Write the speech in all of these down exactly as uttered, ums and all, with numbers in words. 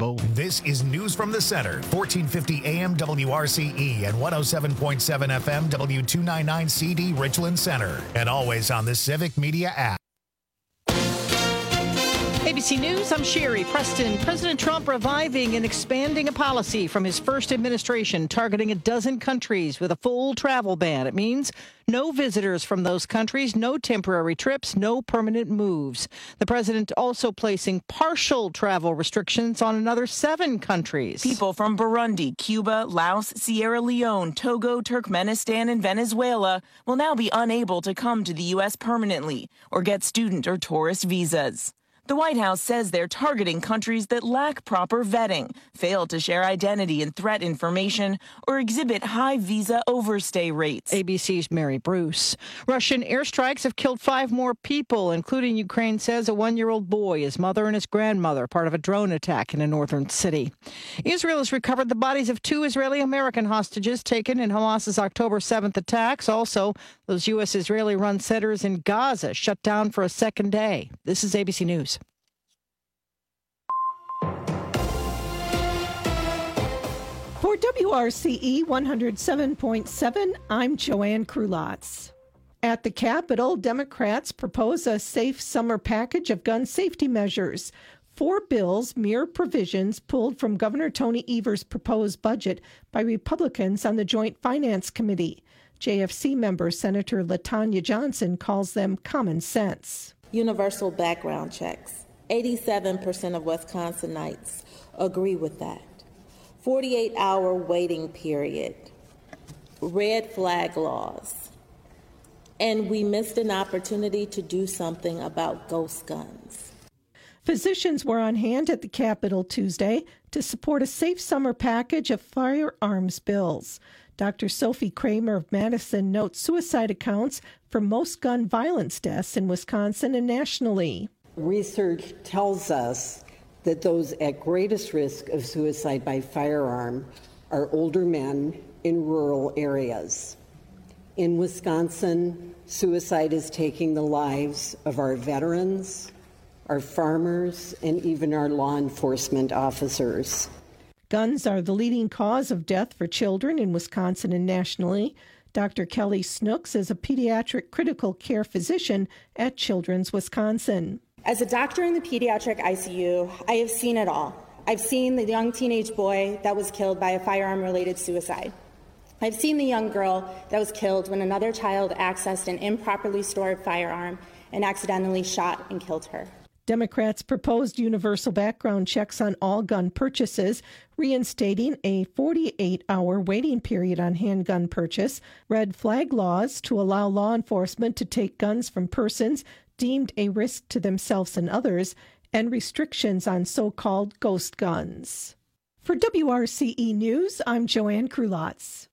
available. This is News from the Center, fourteen fifty A M W R C E and one oh seven point seven F M W two ninety-nine C D Richland Center. And always on the Civic Media app. A B C News, I'm Sherry Preston. President Trump reviving and expanding a policy from his first administration targeting a dozen countries with a full travel ban. It means no visitors from those countries, no temporary trips, no permanent moves. The president also placing partial travel restrictions on another seven countries. People from Burundi, Cuba, Laos, Sierra Leone, Togo, Turkmenistan, and Venezuela will now be unable to come to the U S permanently or get student or tourist visas. The White House says they're targeting countries that lack proper vetting, fail to share identity and threat information, or exhibit high visa overstay rates. A B C's Mary Bruce. Russian airstrikes have killed five more people, including, Ukraine says, a one-year-old boy, his mother and his grandmother, part of a drone attack in a northern city. Israel has recovered the bodies of two Israeli-American hostages taken in Hamas's October seventh attacks. Also, those U S Israeli-run centers in Gaza shut down for a second day. This is A B C News. For W R C E one oh seven point seven, I'm Joanne Krulotz. At the Capitol, Democrats propose a safe summer package of gun safety measures. Four bills mirror provisions pulled from Governor Tony Evers' proposed budget by Republicans on the Joint Finance Committee. J F C member Senator LaTanya Johnson calls them common sense. Universal background checks. eighty-seven percent of Wisconsinites agree with that. forty-eight hour waiting period, red flag laws, and we missed an opportunity to do something about ghost guns. Physicians were on hand at the Capitol Tuesday to support a safe summer package of firearms bills. Doctor Sophie Kramer of Madison notes suicide accounts for most gun violence deaths in Wisconsin and nationally. Research tells us that those at greatest risk of suicide by firearm are older men in rural areas. In Wisconsin, suicide is taking the lives of our veterans, our farmers, and even our law enforcement officers. Guns are the leading cause of death for children in Wisconsin and nationally. Doctor Kelly Snooks is a pediatric critical care physician at Children's Wisconsin. As a doctor in the pediatric I C U, I have seen it all. I've seen the young teenage boy that was killed by a firearm-related suicide. I've seen the young girl that was killed when another child accessed an improperly stored firearm and accidentally shot and killed her. Democrats proposed universal background checks on all gun purchases, reinstating a forty-eight hour waiting period on handgun purchase, red flag laws to allow law enforcement to take guns from persons deemed a risk to themselves and others, and restrictions on so-called ghost guns. For W R C E News, I'm Joanne Krulotz.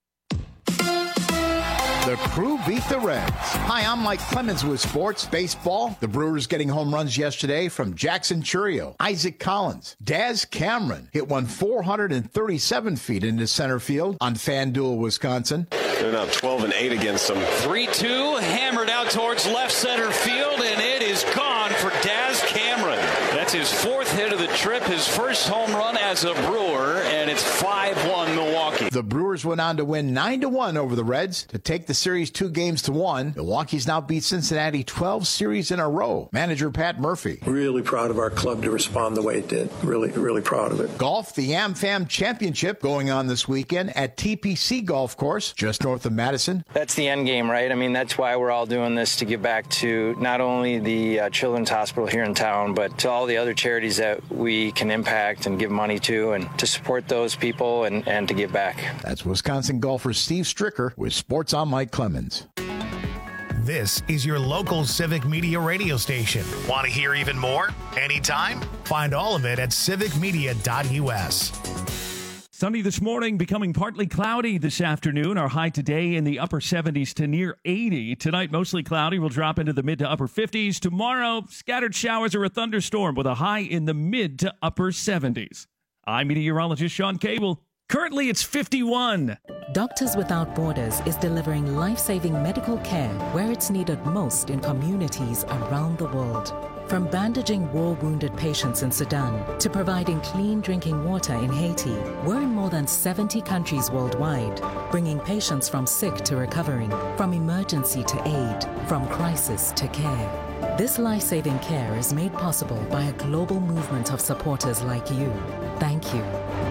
The Crew beat the Reds. Hi, I'm Mike Clemens with sports. Baseball. The Brewers getting home runs yesterday from Jackson Churio, Isaac Collins. Daz Cameron hit one four hundred thirty-seven feet into center field on FanDuel, Wisconsin. They're now twelve and eight against them. three two, hammered out towards left center field, and it is gone for Daz Cameron. That's his fourth hit of the trip, his first home run as a Brewer, and it's five one Milwaukee. The Brewers went on to win nine to one over the Reds to take the series two games to one. Milwaukee's now beat Cincinnati twelve series in a row. Manager Pat Murphy. Really proud of our club to respond the way it did. Really, really proud of it. Golf, the AmFam Championship going on this weekend at T P C Golf Course, just north of Madison. That's the end game, right? I mean, that's why we're all doing this, to give back to not only the uh, Children's Hospital here in town, but to all the other charities that we can impact and give money to, and to support those people and, and to give back. That's Wisconsin golfer Steve Stricker with Sports on Mike Clemens. This is your local Civic Media radio station. Want to hear even more? Anytime? Find all of it at civic media dot U S. Sunny this morning, becoming partly cloudy this afternoon. Our high today in the upper seventies to near eighty. Tonight, mostly cloudy. We'll drop into the mid to upper fifties. Tomorrow, scattered showers or a thunderstorm with a high in the mid to upper seventies. I'm meteorologist Sean Cable. Currently, it's fifty-one. Doctors Without Borders is delivering life-saving medical care where it's needed most in communities around the world. From bandaging war-wounded patients in Sudan to providing clean drinking water in Haiti, we're in more than seventy countries worldwide, bringing patients from sick to recovering, from emergency to aid, from crisis to care. This life-saving care is made possible by a global movement of supporters like you. Thank you.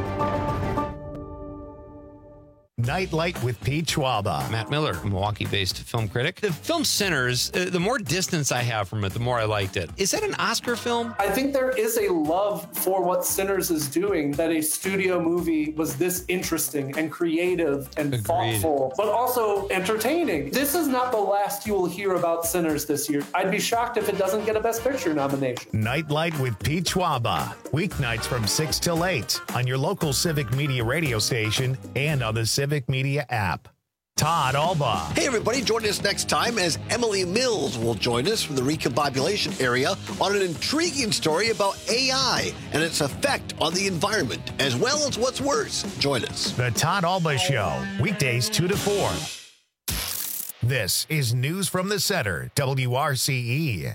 Nightlight with Pete Schwaba. Matt Miller, Milwaukee-based film critic. The film Sinners, uh, the more distance I have from it, the more I liked it. Is that an Oscar film? I think there is a love for what Sinners is doing, that a studio movie was this interesting and creative and Agreed. thoughtful, but also entertaining. This is not the last you will hear about Sinners this year. I'd be shocked if it doesn't get a Best Picture nomination. Nightlight with Pete Schwaba. Weeknights from six till eight on your local Civic Media radio station and on the Civic Media app. Todd Alba. Hey, everybody. Join us next time as Emily Mills will join us from the recombobulation area on an intriguing story about A I and its effect on the environment, as well as what's worse. Join us. The Todd Alba Show, weekdays two to four. This is News from the Center, W R C E.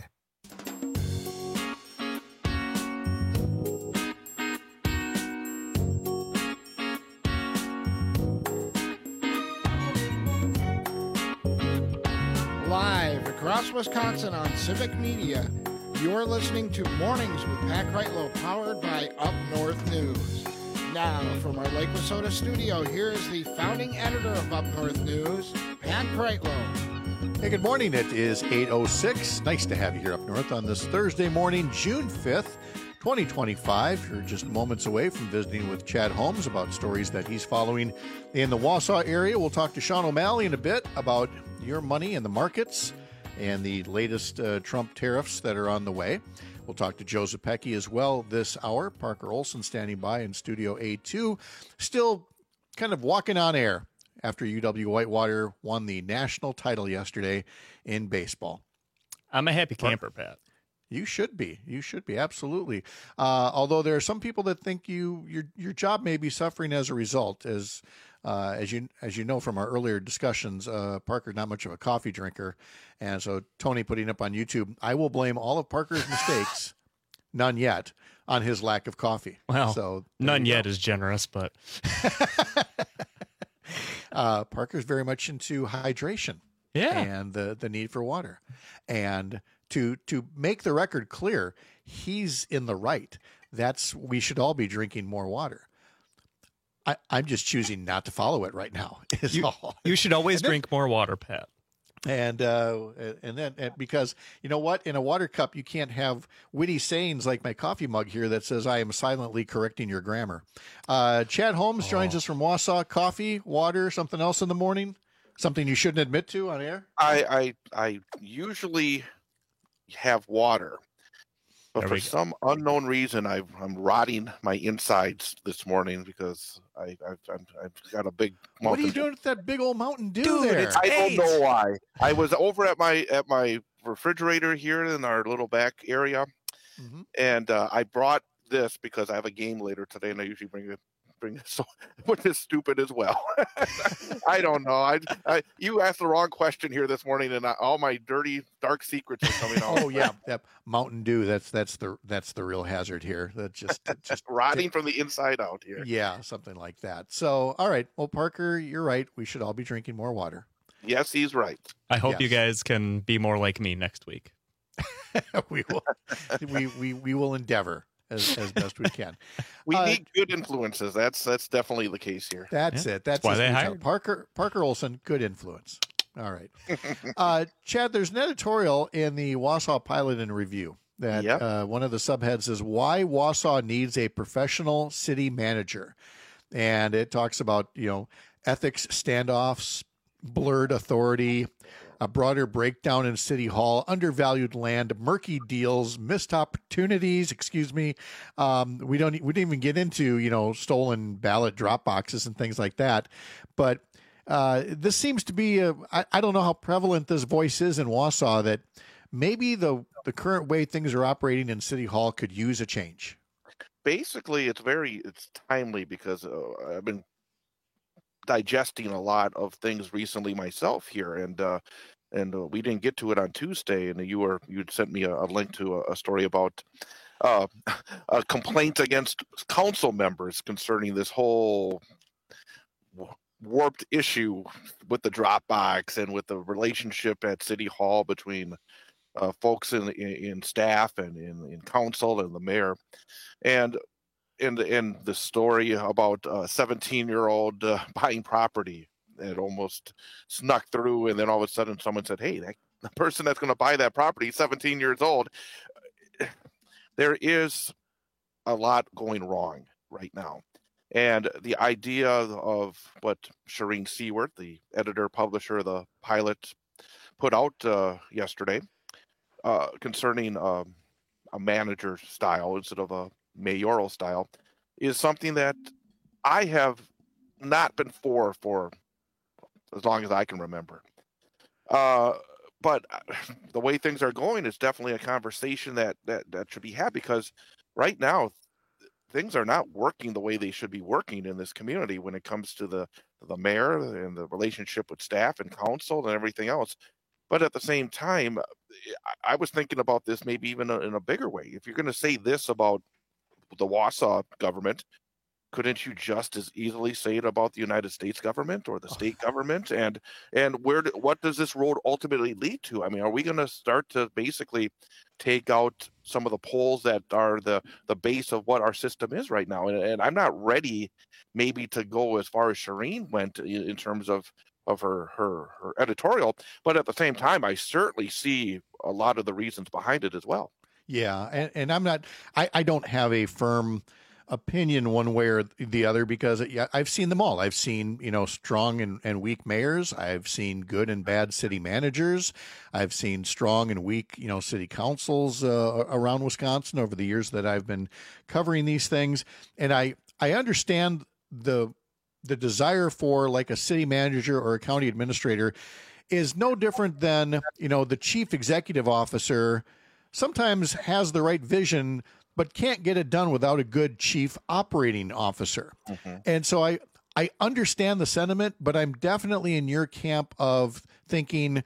Live across Wisconsin on Civic Media, you're listening to Mornings with Pat Kreitlow, powered by Up North News. Now, from our Lake Wissota studio, here is the founding editor of Up North News, Pat Kreitlow. Hey, good morning. It is eight oh six. Nice to have you here up north on this Thursday morning, June fifth, twenty twenty-five. You're just moments away from visiting with Chad Holmes about stories that he's following in the Wausau area. We'll talk to Sean O'Malley in a bit about your money in the markets and the latest uh, Trump tariffs that are on the way. We'll talk to Joe Zepecki as well this hour. Parker Olson standing by in Studio A two, still kind of walking on air after U W Whitewater won the national title yesterday in baseball. I'm a happy camper, Pat. You should be. You should be. Absolutely. Uh, although there are some people that think you your your job may be suffering as a result. As uh, as you as you know from our earlier discussions, uh, Parker's not much of a coffee drinker, and so Tony putting up on YouTube, I will blame all of Parker's mistakes, none yet, on his lack of coffee. Well, so none yet is generous, but uh, Parker's very much into hydration. Yeah, and the the need for water, and to to make the record clear, he's in the right. That's we should all be drinking more water. I, I'm just choosing not to follow it right now. Is you, all. You should always then, drink more water, Pat. And uh, and then and because you know what, in a water cup you can't have witty sayings like my coffee mug here that says I am silently correcting your grammar. Uh, Chad Holmes oh. joins us from Wausau. Coffee, water, something else in the morning. Something you shouldn't admit to on air? I I, I usually have water, but for some unknown reason, I've, I'm rotting my insides this morning because I, I've, I've, I've got a big Mountain What are you doing with that big old Mountain Dew Dude, there? It's I don't know why. I was over at my at my refrigerator here in our little back area, mm-hmm. and uh, I brought this because I have a game later today, and I usually bring it. Bring it so what is stupid as well. I don't know. I, I you asked the wrong question here this morning, and I, all my dirty, dark secrets are coming out. Oh yeah, yep. Mountain Dew. That's that's the that's the real hazard here. That just just rotting from the inside out here. Yeah, something like that. So, all right. Well, Parker, you're right. We should all be drinking more water. Yes, he's right. I hope yes. you guys can be more like me next week. we will. we we we will endeavor. As, as best we can. We uh, need good influences. That's that's definitely the case here. That's yeah. it. That's, that's why they hired Parker Parker Olson. Good influence. All right, uh, Chad. There's an editorial in the Wausau Pilot and Review that yep. uh, one of the subheads is "Why Wausau Needs a Professional City Manager," and it talks about you know ethics standoffs, blurred authority, a broader breakdown in City Hall, undervalued land, murky deals, missed opportunities. Excuse me. Um, we don't. We didn't even get into you know stolen ballot drop boxes and things like that. But uh, this seems to be. A, I, I don't know how prevalent this voice is in Wausau that maybe the the current way things are operating in City Hall could use a change. Basically, it's very it's timely because uh, I've been digesting a lot of things recently myself here, and uh, and uh, we didn't get to it on Tuesday, and you were you'd sent me a, a link to a, a story about uh, a complaint against council members concerning this whole warped issue with the Dropbox and with the relationship at City Hall between uh, folks in, in in staff and in, in council and the mayor, and in the in the story about a seventeen year old uh, buying property that almost snuck through, and then all of a sudden someone said, "Hey, that, the person that's going to buy that property is seventeen years old." There is a lot going wrong right now. And the idea of what Shireen Seward, the editor publisher of the pilot, put out uh, yesterday uh, concerning uh, a manager style instead of a mayoral style is something that I have not been for for as long as I can remember. Uh, but the way things are going is definitely a conversation that, that, that should be had, because right now things are not working the way they should be working in this community when it comes to the the mayor and the relationship with staff and council and everything else. But at the same time, I was thinking about this maybe even in a bigger way. If you're going to say this about the Wausau government, couldn't you just as easily say it about the United States government or the state government? And and where do, what does this road ultimately lead to? I mean, are we going to start to basically take out some of the poles that are the the base of what our system is right now? And, and I'm not ready maybe to go as far as Shireen went in, in terms of of her, her her editorial, but at the same time, I certainly see a lot of the reasons behind it as well. Yeah, and, and I'm not, I, I don't have a firm opinion one way or the other, because yeah, I've seen them all. I've seen, you know, strong and, and weak mayors. I've seen good and bad city managers. I've seen strong and weak, you know, city councils uh, around Wisconsin over the years that I've been covering these things. And I, I understand the the desire for like a city manager or a county administrator is no different than, you know, the chief executive officer sometimes has the right vision, but can't get it done without a good chief operating officer. Mm-hmm. And so I, I understand the sentiment, but I'm definitely in your camp of thinking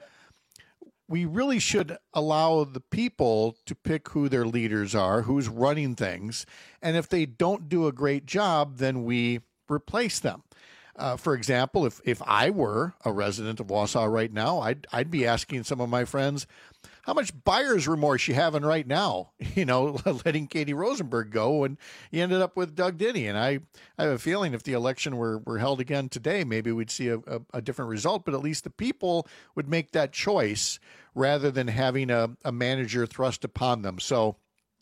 we really should allow the people to pick who their leaders are, who's running things. And if they don't do a great job, then we replace them. Uh, for example, if, if I were a resident of Wausau right now, I'd, I'd be asking some of my friends, how much buyer's remorse you having right now, you know, letting Katie Rosenberg go, and you ended up with Doug Denny. And I, I have a feeling if the election were, were held again today, maybe we'd see a, a, a different result, but at least the people would make that choice rather than having a, a manager thrust upon them. So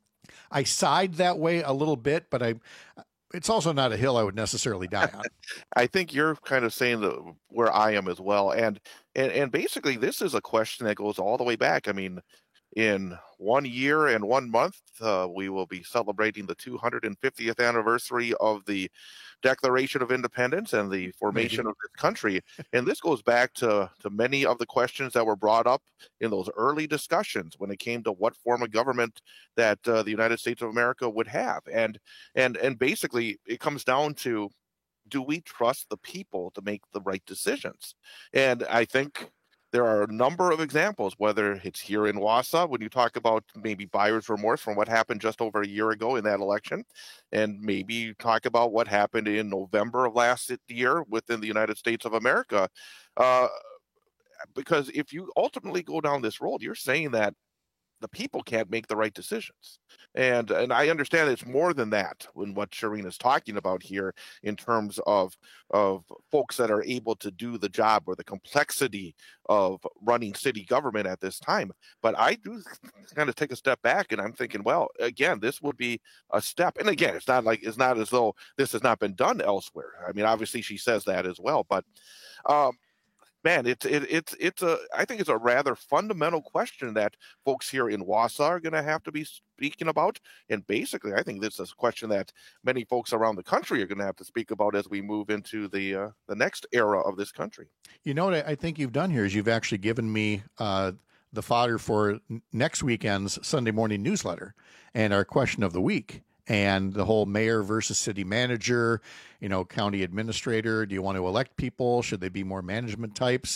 I side that way a little bit, but I, it's also not a hill I would necessarily die on. I think you're kind of saying the, where I am as well. And, and, and basically this is a question that goes all the way back. I mean, in one year and one month, uh, we will be celebrating the two hundred fiftieth anniversary of the Declaration of Independence and the formation of this country. And this goes back to, to many of the questions that were brought up in those early discussions when it came to what form of government that uh, the United States of America would have. And, and, and basically it comes down to, do we trust the people to make the right decisions? And I think there are a number of examples, whether it's here in Wausau, when you talk about maybe buyer's remorse from what happened just over a year ago in that election, and maybe you talk about what happened in November of last year within the United States of America. Uh, because if you ultimately go down this road, you're saying that the people can't make the right decisions. And and I understand it's more than that when what Shireen is talking about here in terms of of folks that are able to do the job or the complexity of running city government at this time. But I do kind of take a step back and I'm thinking, well, again, this would be a step. And again, it's not like it's not as though this has not been done elsewhere. I mean, obviously she says that as well, but um man, it's it, it's it's a I think it's a rather fundamental question that folks here in Wausau are going to have to be speaking about, and basically, I think this is a question that many folks around the country are going to have to speak about as we move into the uh, the next era of this country. You know what I think you've done here is you've actually given me uh, the fodder for next weekend's Sunday morning newsletter and our question of the week. And the whole mayor versus city manager, you know, county administrator. Do you want to elect people? Should they be more management types?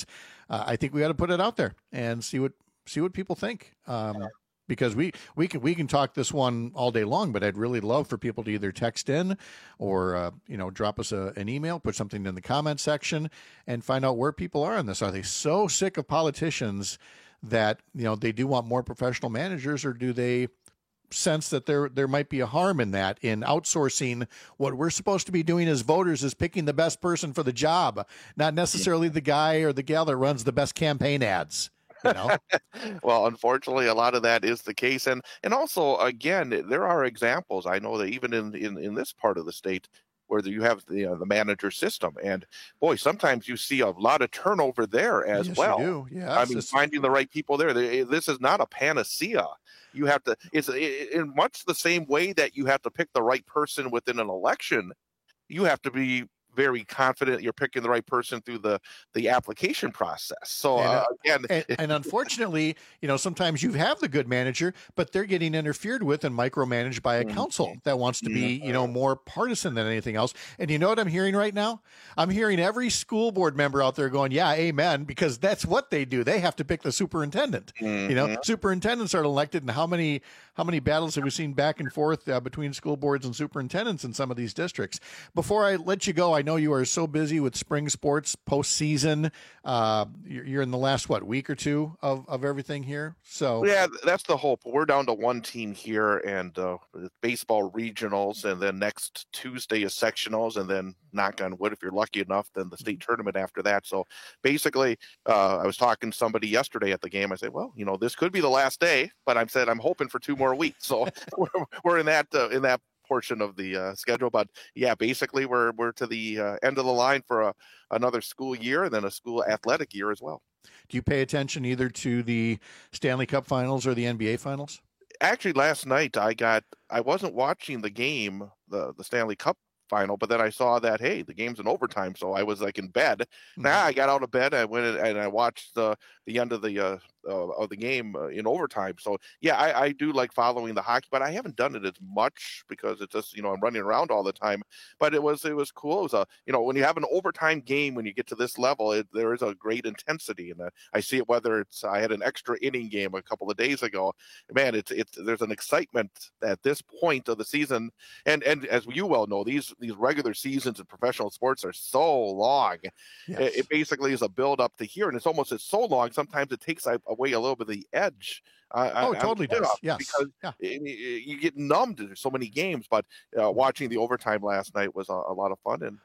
uh, I think we got to put it out there and see what see what people think. Um, because we, we can we can talk this one all day long, but I'd really love for people to either text in or uh, you know drop us a, an email, put something in the comment section, and find out where people are on this. Are they so sick of politicians that you know they do want more professional managers, or do they sense that there there might be a harm in that, in outsourcing what we're supposed to be doing as voters, is picking the best person for the job, not necessarily the guy or the gal that runs the best campaign ads. You know? Well, unfortunately, a lot of that is the case. And and also, again, there are examples. I know that even in, in, in this part of the state where you have the uh, the manager system. And, boy, sometimes you see a lot of turnover there as yes, well. You do. Yes, I mean, finding the right people there. This is not a panacea. You have to – it's in much the same way that you have to pick the right person within an election. You have to be – very confident you're picking the right person through the the application process. So and, uh, uh, again, and, and unfortunately, you know, sometimes you have the good manager, but they're getting interfered with and micromanaged by a mm-hmm. council that wants to be, you know, more partisan than anything else. And you know what I'm hearing right now? I'm hearing every school board member out there going, yeah, amen, because that's what they do. They have to pick the superintendent. Mm-hmm. You know, superintendents are elected, and how many how many battles have we seen back and forth uh, between school boards and superintendents in some of these districts? Before I let you go, I know you are so busy with spring sports postseason. Uh, you're, you're in the last, what, week or two of, of everything here? So yeah, that's the hope. We're down to one team here, and uh, baseball regionals, and then next Tuesday is sectionals, and then knock on wood, if you're lucky enough, then the state tournament after that. So basically, uh, I was talking to somebody yesterday at the game. I said, well, you know, this could be the last day, but I said I'm hoping for two more weeks. So we're, we're in that uh, in that portion of the uh, schedule. But yeah, basically we're we're to the uh, end of the line for a, another school year, and then a school athletic year as well. Do you pay attention either to the Stanley Cup Finals or the N B A Finals? Actually, last night I got I wasn't watching the game, the the Stanley Cup final, but then I saw that, hey, the game's in overtime, so I was like in bed. Mm-hmm. Now I got out of bed, I went and I watched the the end of the uh, uh, of the game uh, in overtime. So yeah, I, I do like following the hockey, but I haven't done it as much because it's just, you know, I'm running around all the time. But it was it was cool. It was a, you know, when you have an overtime game, when you get to this level, it, there is a great intensity, and uh, I see it whether it's I had an extra inning game a couple of days ago. Man, it's it's there's an excitement at this point of the season, and and as you well know, these these regular seasons in professional sports are so long. Yes. It, it basically is a build up to here, and it's almost it's so long. Sometimes it takes away a little bit of the edge. Uh, oh, it totally does. Yes, because yeah. it, it, you get numbed to so many games. But uh, watching the overtime last night was a, a lot of fun. And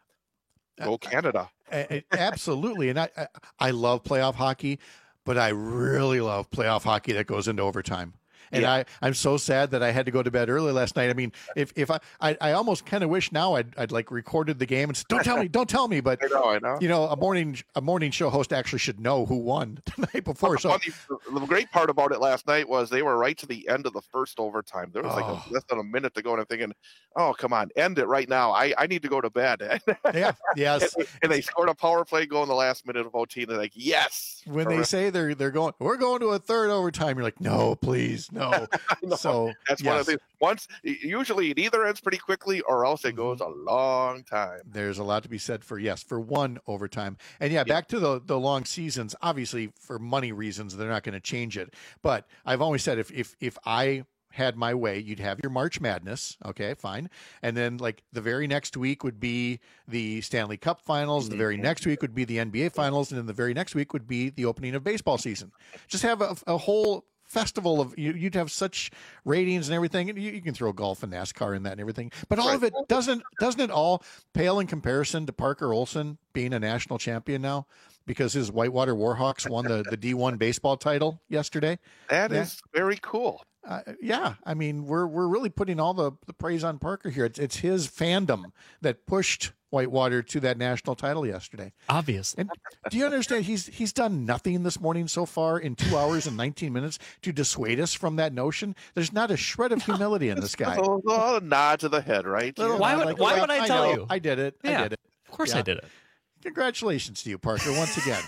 go Canada! Uh, absolutely, and I, I I love playoff hockey, but I really love playoff hockey that goes into overtime. And yeah. I, I'm so sad that I had to go to bed early last night. I mean, if, if I, I, I almost kind of wish now I'd, I'd like recorded the game and said, don't tell me, don't tell me. But, I know, I know. you know, a morning, a morning show host actually should know who won the night before. So funny, the great part about it last night was they were right to the end of the first overtime. There was like oh. a, less than a minute to go. And I'm thinking, oh, come on, end it right now. I, I need to go to bed. Yeah. Yes. and, and they scored a power play goal in the last minute of O T. And they're like, yes. When they say they're, they're going, we're going to a third overtime. You're like, no, please. No. So that's yes. one of the once usually it either ends pretty quickly or else it goes a long time. There's a lot to be said for yes for one overtime. And yeah, yeah. back to the the long seasons. Obviously, for money reasons, they're not going to change it. But I've always said if if if I had my way, you'd have your March Madness. Okay, fine. And then like the very next week would be the Stanley Cup Finals. The very next week would be the N B A Finals. And then the very next week would be the opening of baseball season. Just have a, a whole festival of you, you'd have such ratings and everything, and you, you can throw golf and NASCAR in that and everything, but all right. of it doesn't doesn't it all pale in comparison to Parker Olson being a national champion now because his Whitewater Warhawks won the the D one baseball title yesterday. That yeah. is very cool. Uh, yeah, I mean we're we're really putting all the, the praise on Parker here. It's it's his fandom that pushed Whitewater to that national title yesterday. Obviously. And do you understand? He's he's done nothing this morning so far in two hours and nineteen minutes to dissuade us from that notion. There's not a shred of humility in this guy. A little nod to the head, right? Why would like, why well, would I I tell know, you? I did it. Yeah, I did it. Of course yeah. I did it. Congratulations to you, Parker, once again.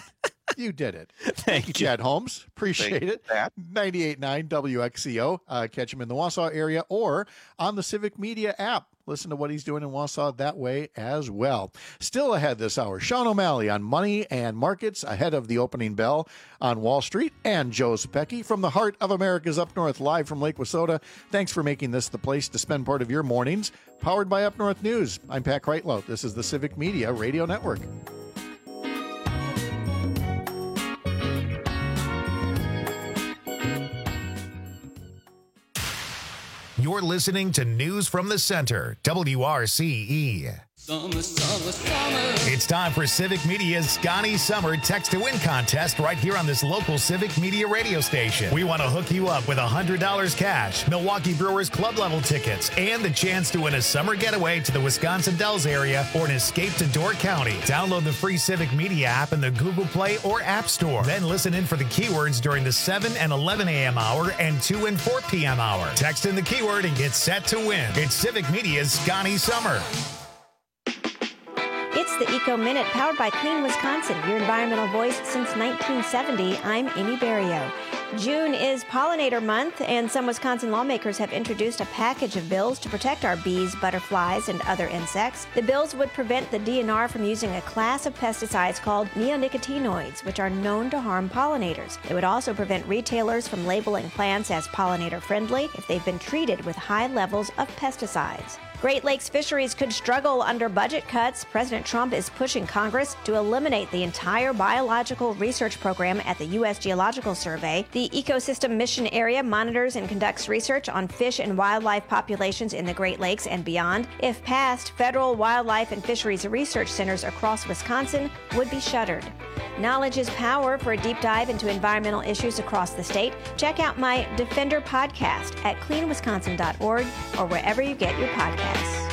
You did it. Thank you, Chad Holmes. Appreciate Thank you, it. Pat. ninety-eight point nine W X C O. Uh, catch him in the Wausau area or on the Civic Media app. Listen to what he's doing in Wausau that way as well. Still ahead this hour, Sean O'Malley on money and markets ahead of the opening bell on Wall Street, and Joe Zepecki from the heart of America's Up North, live from Lake Wissota. Thanks for making this the place to spend part of your mornings. Powered by Up North News. I'm Pat Kreitlow. This is the Civic Media Radio Network. You're listening to News from the Center, W R C E. Summer, summer, summer. It's time for Civic Media's Scotty Summer Text to Win contest right here on this local Civic Media radio station. We want to hook you up with one hundred dollars cash, Milwaukee Brewers club level tickets, and the chance to win a summer getaway to the Wisconsin Dells area or an escape to Door County. Download the free Civic Media app in the Google Play or App Store. Then listen in for the keywords during the seven and eleven a.m. hour and two and four p.m. hour. Text in the keyword and get set to win. It's Civic Media's Scotty Summer. It's the Eco Minute, powered by Clean Wisconsin, your environmental voice since nineteen seventy. I'm Amy Berrio. June is Pollinator Month, and some Wisconsin lawmakers have introduced a package of bills to protect our bees, butterflies, and other insects. The bills would prevent the D N R from using a class of pesticides called neonicotinoids, which are known to harm pollinators. They would also prevent retailers from labeling plants as pollinator-friendly if they've been treated with high levels of pesticides. Great Lakes fisheries could struggle under budget cuts. President Trump is pushing Congress to eliminate the entire biological research program at the U S Geological Survey. The Ecosystem Mission Area monitors and conducts research on fish and wildlife populations in the Great Lakes and beyond. If passed, federal wildlife and fisheries research centers across Wisconsin would be shuttered. Knowledge is power. For a deep dive into environmental issues across the state, check out my Defender podcast at clean wisconsin dot org or wherever you get your podcasts.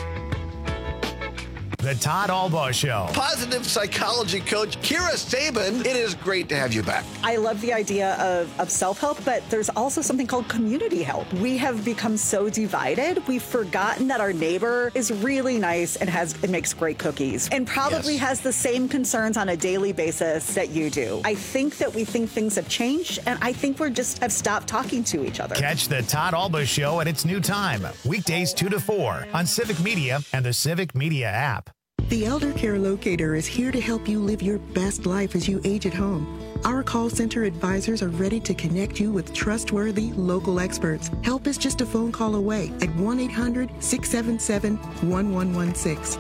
The Todd Albaugh Show. Positive psychology coach Kira Sabin, it is great to have you back. I love the idea of, of self-help, but there's also something called community help. We have become so divided, we've forgotten that our neighbor is really nice and has and makes great cookies and probably yes. has the same concerns on a daily basis that you do. I think that we think things have changed, and I think we're just have stopped talking to each other. Catch the Todd Albaugh Show at its new time, weekdays two to four on Civic Media and the Civic Media app. The Elder Care Locator is here to help you live your best life as you age at home. Our call center advisors are ready to connect you with trustworthy local experts. Help is just a phone call away at one eight hundred six seven seven one one one six.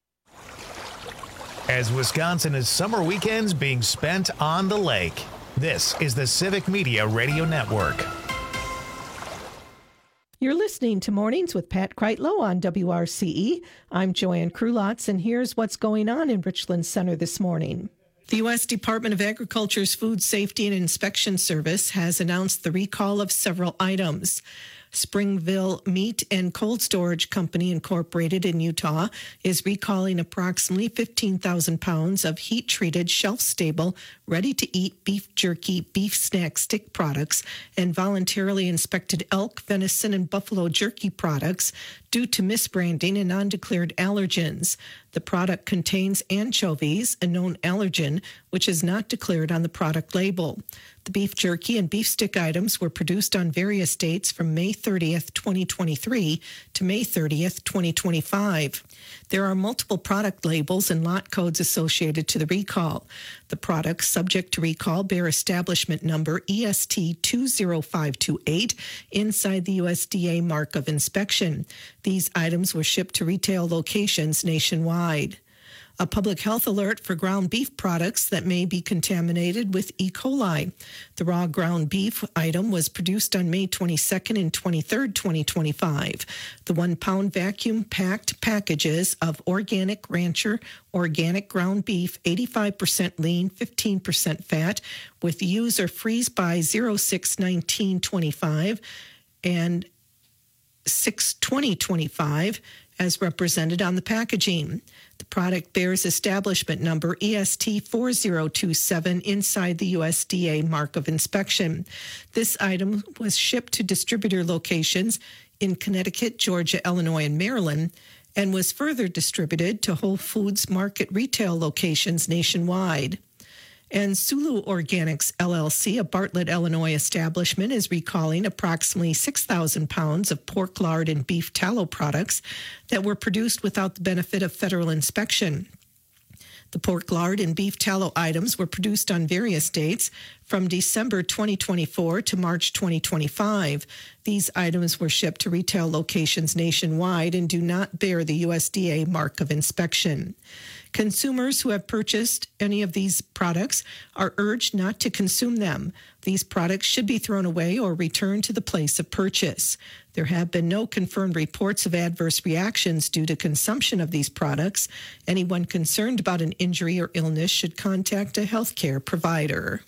As Wisconsin is summer weekends being spent on the lake, this is the Civic Media Radio Network. You're listening to Mornings with Pat Kreitlow on W R C E. I'm Joanne Krulotz, and here's what's going on in Richland Center this morning. The U S Department of Agriculture's Food Safety and Inspection Service has announced the recall of several items. Springville Meat and Cold Storage Company, Incorporated in Utah, is recalling approximately fifteen thousand pounds of heat-treated, shelf-stable, ready-to-eat beef jerky, beef snack stick products, and voluntarily inspected elk, venison, and buffalo jerky products due to misbranding and undeclared allergens. The product contains anchovies, a known allergen, which is not declared on the product label. The beef jerky and beef stick items were produced on various dates from May thirtieth, twenty twenty-three to May thirtieth, twenty twenty-five. There are multiple product labels and lot codes associated to the recall. The products subject to recall bear establishment number E S T two zero five two eight inside the U S D A mark of inspection. These items were shipped to retail locations nationwide. A public health alert for ground beef products that may be contaminated with E. coli. The raw ground beef item was produced on May twenty-second and twenty-third, twenty twenty-five. The one-pound vacuum-packed packages of Organic Rancher organic ground beef, eighty-five percent lean, fifteen percent fat, with use or freeze by oh six nineteen twenty-five and six twenty twenty-five, as represented on the packaging. The product bears establishment number E S T four zero two seven inside the U S D A mark of inspection. This item was shipped to distributor locations in Connecticut, Georgia, Illinois, and Maryland, and was further distributed to Whole Foods Market retail locations nationwide. And Sulu Organics, L L C, a Bartlett, Illinois establishment, is recalling approximately six thousand pounds of pork lard and beef tallow products that were produced without the benefit of federal inspection. The pork lard and beef tallow items were produced on various dates from December twenty twenty-four to March twenty twenty-five. These items were shipped to retail locations nationwide and do not bear the U S D A mark of inspection. Consumers who have purchased any of these products are urged not to consume them. These products should be thrown away or returned to the place of purchase. There have been no confirmed reports of adverse reactions due to consumption of these products. Anyone concerned about an injury or illness should contact a healthcare provider.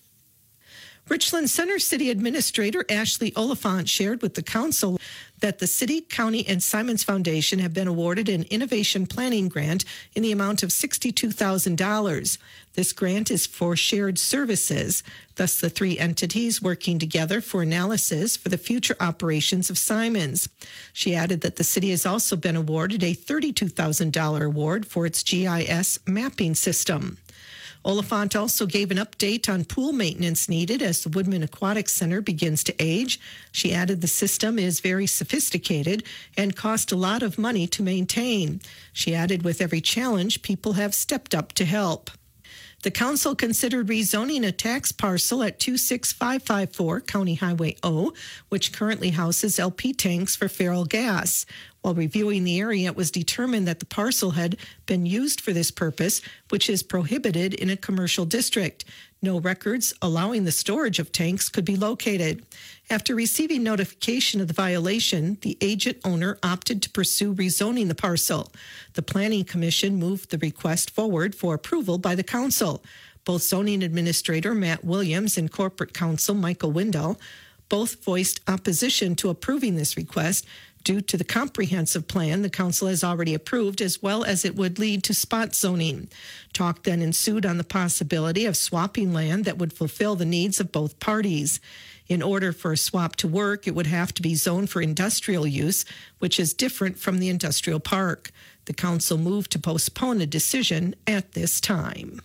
Richland Center City Administrator Ashley Oliphant shared with the council that the city, county, and Simons Foundation have been awarded an innovation planning grant in the amount of sixty-two thousand dollars. This grant is for shared services, thus the three entities working together for analysis for the future operations of Simons. She added that the city has also been awarded a thirty-two thousand dollars award for its G I S mapping system. Oliphant also gave an update on pool maintenance needed as the Woodman Aquatic Center begins to age. She added the system is very sophisticated and cost a lot of money to maintain. She added with every challenge, people have stepped up to help. The council considered rezoning a tax parcel at two six five five four County Highway O, which currently houses L P tanks for feral gas. While reviewing the area, it was determined that the parcel had been used for this purpose, which is prohibited in a commercial district. No records allowing the storage of tanks could be located. After receiving notification of the violation, the agent owner opted to pursue rezoning the parcel. The Planning Commission moved the request forward for approval by the council. Both zoning administrator Matt Williams and corporate counsel Michael Windall both voiced opposition to approving this request due to the comprehensive plan the council has already approved, as well as it would lead to spot zoning. Talk then ensued on the possibility of swapping land that would fulfill the needs of both parties. In order for a swap to work, it would have to be zoned for industrial use, which is different from the industrial park. The council moved to postpone a decision at this time.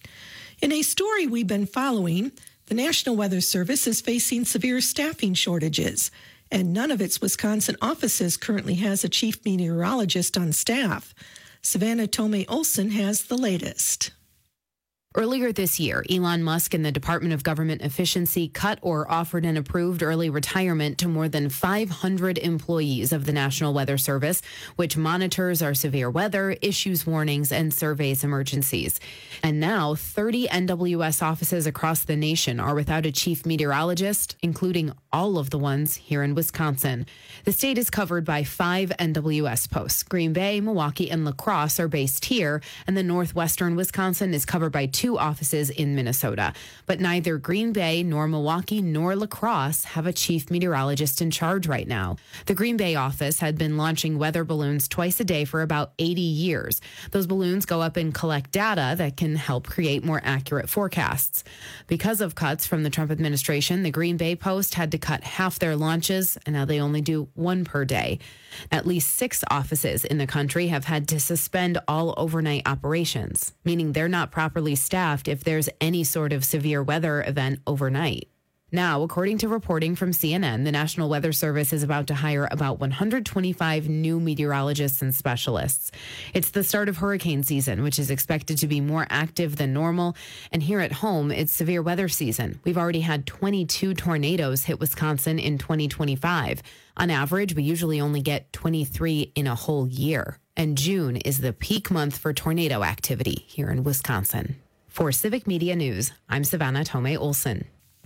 In a story we've been following, the National Weather Service is facing severe staffing shortages, and none of its Wisconsin offices currently has a chief meteorologist on staff. Savannah Tomei Olson has the latest. Earlier this year, Elon Musk and the Department of Government Efficiency cut or offered an approved early retirement to more than five hundred employees of the National Weather Service, which monitors our severe weather, issues warnings, and surveys emergencies. And now, thirty N W S offices across the nation are without a chief meteorologist, including all of the ones here in Wisconsin. The state is covered by five N W S posts. Green Bay, Milwaukee, and La Crosse are based here, and the northwestern Wisconsin is covered by two offices in Minnesota. But neither Green Bay nor Milwaukee nor La Crosse have a chief meteorologist in charge right now. The Green Bay office had been launching weather balloons twice a day for about eighty years. Those balloons go up and collect data that can help create more accurate forecasts. Because of cuts from the Trump administration, the Green Bay Post had to cut half their launches, and now they only do one per day. At least six offices in the country have had to suspend all overnight operations, meaning they're not properly staffed if there's any sort of severe weather event overnight. Now, according to reporting from C N N, the National Weather Service is about to hire about one hundred twenty-five new meteorologists and specialists. It's the start of hurricane season, which is expected to be more active than normal. And here at home, it's severe weather season. We've already had twenty-two tornadoes hit Wisconsin in twenty twenty-five. On average, we usually only get twenty-three in a whole year. And June is the peak month for tornado activity here in Wisconsin. For Civic Media News, I'm Savannah Tomei Olson.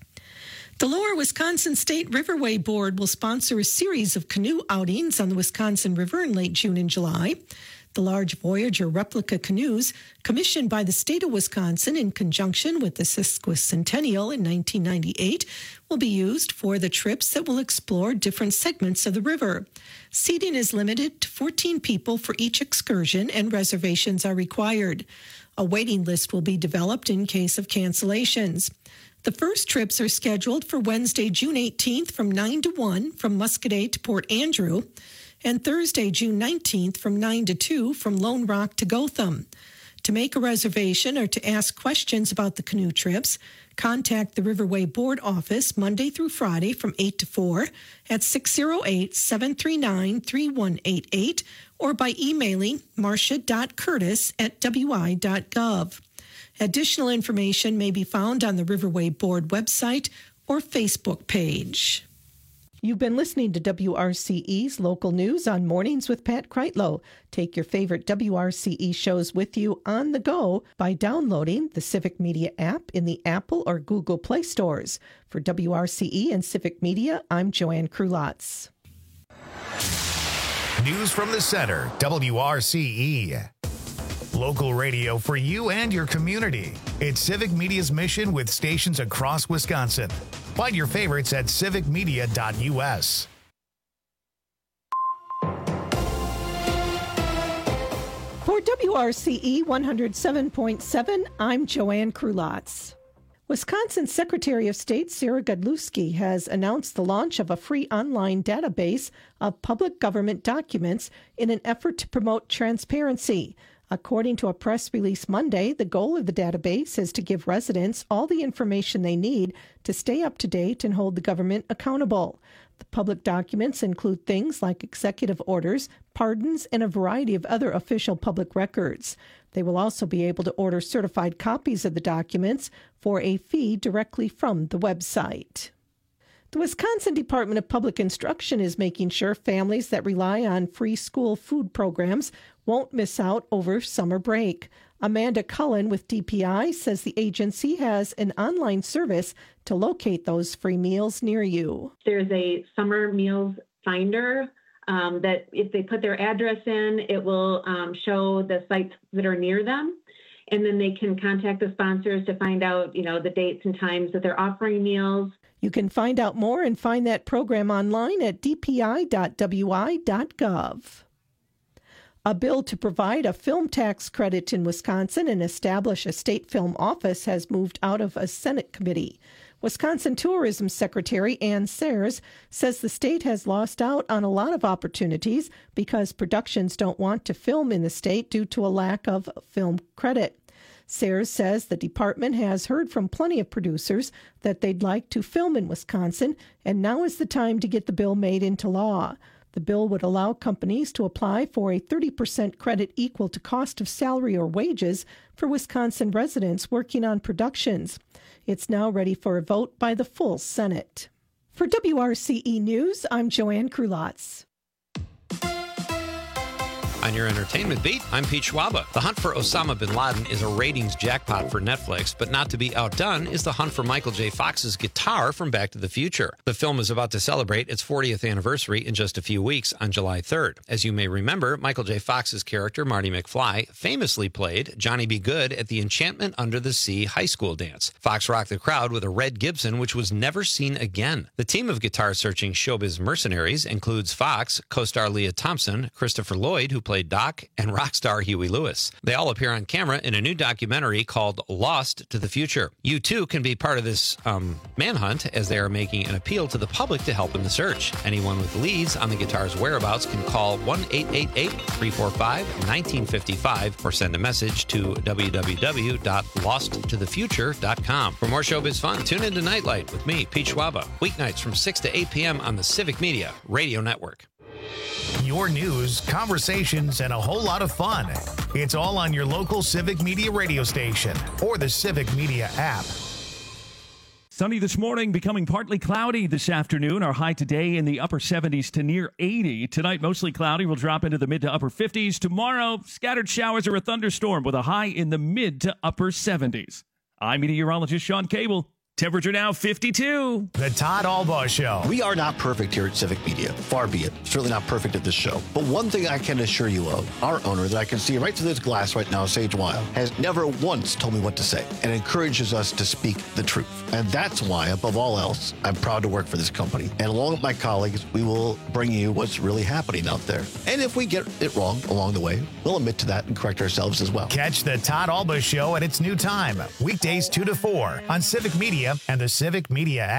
The Lower Wisconsin State Riverway Board will sponsor a series of canoe outings on the Wisconsin River in late June and July. The large Voyager replica canoes, commissioned by the state of Wisconsin in conjunction with the sesquicentennial in nineteen ninety-eight, will be used for the trips that will explore different segments of the river. Seating is limited to fourteen people for each excursion, and reservations are required. A waiting list will be developed in case of cancellations. The first trips are scheduled for Wednesday, June eighteenth from nine to one from Muscoda to Port Andrew, and Thursday, June nineteenth from nine to two from Lone Rock to Gotham. To make a reservation or to ask questions about the canoe trips, contact the Riverway Board office Monday through Friday from eight to four at six oh eight, seven three nine, three one eight eight or by emailing marcia dot curtis at w i dot gov. Additional information may be found on the Riverway Board website or Facebook page. You've been listening to W R C E's Local News on Mornings with Pat Kreitlow. Take your favorite W R C E shows with you on the go by downloading the Civic Media app in the Apple or Google Play stores. For W R C E and Civic Media, I'm Joanne Krulotz. News from the center, W R C E. Local radio for you and your community. It's Civic Media's mission with stations across Wisconsin. Find your favorites at civic media dot u s. For W R C E one oh seven point seven, I'm Joanne Krulotz. Wisconsin Secretary of State Sarah Godlewski has announced the launch of a free online database of public government documents in an effort to promote transparency. According to a press release Monday, the goal of the database is to give residents all the information they need to stay up to date and hold the government accountable. The public documents include things like executive orders, pardons, and a variety of other official public records. They will also be able to order certified copies of the documents for a fee directly from the website. The Wisconsin Department of Public Instruction is making sure families that rely on free school food programs won't miss out over summer break. Amanda Cullen with D P I says the agency has an online service to locate those free meals near you. There's a summer meals finder um, that if they put their address in, it will um, show the sites that are near them. And then they can contact the sponsors to find out, you know, the dates and times that they're offering meals. You can find out more and find that program online at d p i dot w i dot gov. A bill to provide a film tax credit in Wisconsin and establish a state film office has moved out of a Senate committee. Wisconsin Tourism Secretary Ann Sayers says the state has lost out on a lot of opportunities because productions don't want to film in the state due to a lack of film credit. Sayers says the department has heard from plenty of producers that they'd like to film in Wisconsin, and now is the time to get the bill made into law. The bill would allow companies to apply for a thirty percent credit equal to cost of salary or wages for Wisconsin residents working on productions. It's now ready for a vote by the full Senate. For W R C E News, I'm Joanne Krulotz. On your entertainment beat, I'm Pete Schwaba. The Hunt for Osama bin Laden is a ratings jackpot for Netflix, but not to be outdone is the hunt for Michael J. Fox's guitar from Back to the Future. The film is about to celebrate its fortieth anniversary in just a few weeks on July third. As you may remember, Michael J. Fox's character, Marty McFly, famously played Johnny B. Good at the Enchantment Under the Sea high school dance. Fox rocked the crowd with a red Gibson, which was never seen again. The team of guitar-searching showbiz mercenaries includes Fox, co-star Leah Thompson, Christopher Lloyd, who played Doc, and rock star Huey Lewis. They all appear on camera in a new documentary called Lost to the Future. You too can be part of this um, manhunt as they are making an appeal to the public to help in the search. Anyone with leads on the guitar's whereabouts can call one eight eight eight, three four five, one nine five five or send a message to w w w dot lost to the future dot com. For more showbiz fun, tune into Nightlight with me, Pete Schwaba, weeknights from six to eight p.m. on the Civic Media Radio Network. Your news, conversations, and a whole lot of fun. It's all on your local Civic Media radio station or the Civic Media app. Sunny this morning, becoming partly cloudy this afternoon. Our high today in the upper seventies to near eighty. Tonight, mostly cloudy. We'll drop into the mid to upper fifties. Tomorrow, scattered showers or a thunderstorm with a high in the mid to upper seventies. I'm meteorologist Sean Cable. Temperature now fifty-two. The Todd Albaugh Show. We are not perfect here at Civic Media. Far be it. Certainly not perfect at this show. But one thing I can assure you of, our owner that I can see right through this glass right now, Sage Weil, has never once told me what to say and encourages us to speak the truth. And that's why, above all else, I'm proud to work for this company. And along with my colleagues, we will bring you what's really happening out there. And if we get it wrong along the way, we'll admit to that and correct ourselves as well. Catch the Todd Albaugh Show at its new time, weekdays two to four on Civic Media and the Civic Media app.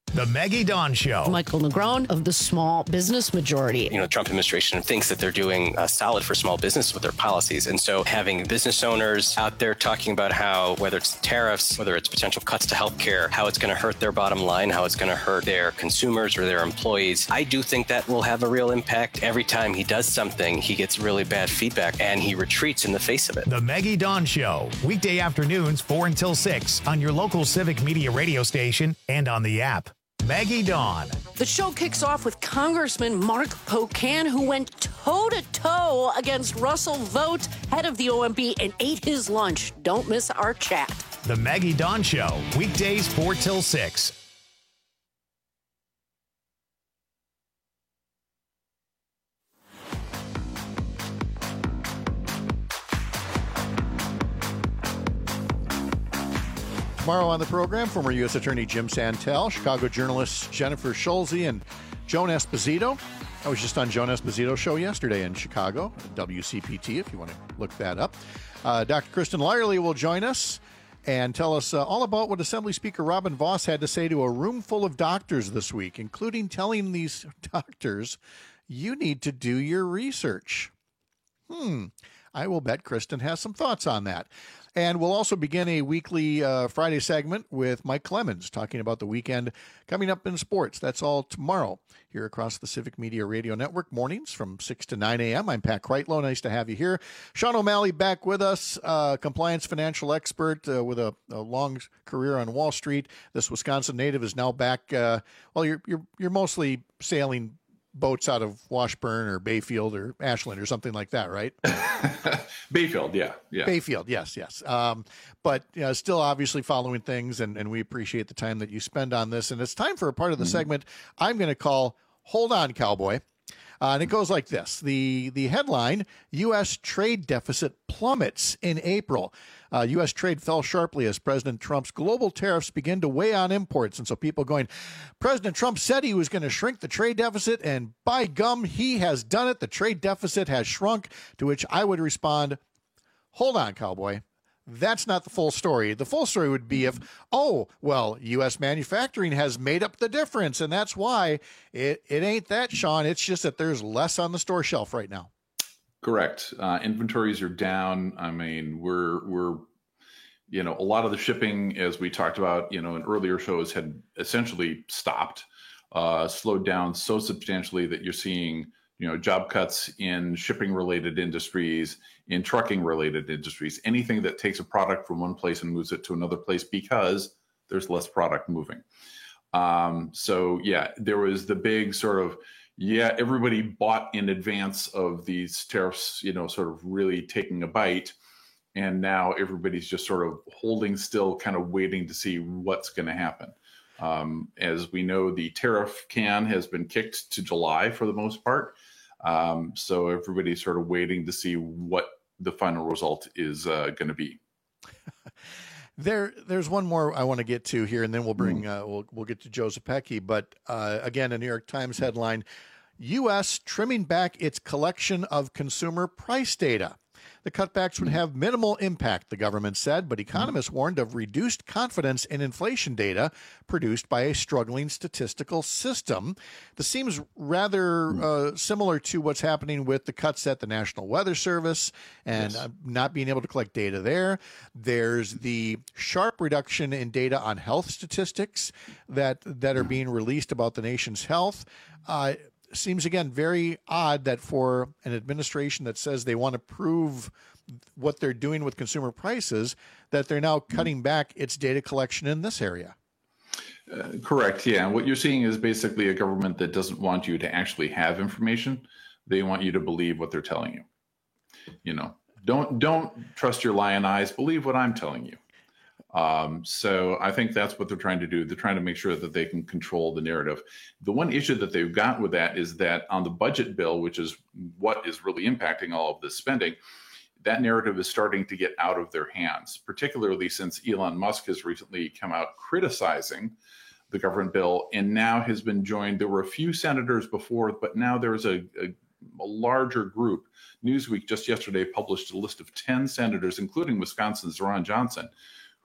The Maggie Dawn Show. Michael Negron of the Small Business Majority. You know, the Trump administration thinks that they're doing uh, solid for small business with their policies. And so having business owners out there talking about how, whether it's tariffs, whether it's potential cuts to healthcare, how it's going to hurt their bottom line, how it's going to hurt their consumers or their employees, I do think that will have a real impact. Every time he does something, he gets really bad feedback and he retreats in the face of it. The Maggie Dawn Show, weekday afternoons four until six on your local Civic Media radio station and on the app. Maggie Dawn. The show kicks off with Congressman Mark Pocan, who went toe-to-toe against Russell Vought, head of the O M B, and ate his lunch. Don't miss our chat. The Maggie Dawn Show, weekdays four till six. Tomorrow on the program, former U S Attorney Jim Santel, Chicago journalists Jennifer Schulze and Joan Esposito. I was just on Joan Esposito's show yesterday in Chicago, W C P T, if you want to look that up. Uh, Doctor Kristen Lyerly will join us and tell us uh, all about what Assembly Speaker Robin Vos had to say to a room full of doctors this week, including telling these doctors, you need to do your research. Hmm. I will bet Kristen has some thoughts on that. And we'll also begin a weekly uh, Friday segment with Mike Clemens talking about the weekend coming up in sports. That's all tomorrow here across the Civic Media Radio Network, mornings from six to nine a.m. I'm Pat Kreitlow. Nice to have you here. Sean O'Malley back with us, uh, compliance financial expert uh, with a, a long career on Wall Street. This Wisconsin native is now back. Uh, well, you're, you're, you're mostly sailing boats out of Washburn or Bayfield or Ashland or something like that, right? Bayfield, yeah, yeah. Bayfield, yes, yes. Um, but you know, still obviously following things, and, and we appreciate the time that you spend on this. And it's time for a part of the mm-hmm. segment I'm going to call Hold On, Cowboy. Uh, and it goes like this. The the headline, U S trade deficit plummets in April. Uh, U S trade fell sharply as President Trump's global tariffs begin to weigh on imports. And so people going, President Trump said he was going to shrink the trade deficit, and by gum, he has done it. The trade deficit has shrunk, to which I would respond, hold on, cowboy. That's not the full story. The full story would be if, oh, well, U S manufacturing has made up the difference, and that's why. It, it ain't that, Sean. It's just that there's less on the store shelf right now. Correct. Uh, inventories are down. I mean, we're, we're, you know, a lot of the shipping, as we talked about, you know, in earlier shows, had essentially stopped, uh, slowed down so substantially that you're seeing, you know, job cuts in shipping related industries, in trucking related industries, anything that takes a product from one place and moves it to another place because there's less product moving. Um, so yeah, there was the big sort of, yeah, everybody bought in advance of these tariffs, you know, sort of really taking a bite. And now everybody's just sort of holding still, kind of waiting to see what's going to happen. Um, as we know, the tariff can has been kicked to July for the most part. Um, so everybody's sort of waiting to see what the final result is uh, going to be. There, there's one more I want to get to here, and then we'll bring uh, we'll we'll get to Joe Zepecki. But uh, again, a New York Times headline: U S trimming back its collection of consumer price data. The cutbacks would have minimal impact, the government said, but economists warned of reduced confidence in inflation data produced by a struggling statistical system. This seems rather uh, similar to what's happening with the cuts at the National Weather Service and yes. uh, not being able to collect data there. There's the sharp reduction in data on health statistics that, that are being released about the nation's health. Uh, Seems, again, very odd that for an administration that says they want to prove what they're doing with consumer prices, that they're now cutting back its data collection in this area. Uh, correct. Yeah. What you're seeing is basically a government that doesn't want you to actually have information. They want you to believe what they're telling you. You know, don't don't trust your lion eyes. Believe what I'm telling you. Um, so I think that's what they're trying to do. They're trying to make sure that they can control the narrative. The one issue that they've got with that is that on the budget bill, which is what is really impacting all of this spending, that narrative is starting to get out of their hands, particularly since Elon Musk has recently come out criticizing the government bill and now has been joined. There were a few senators before, but now there's a, a, a larger group. Newsweek just yesterday published a list of ten senators, including Wisconsin's Ron Johnson,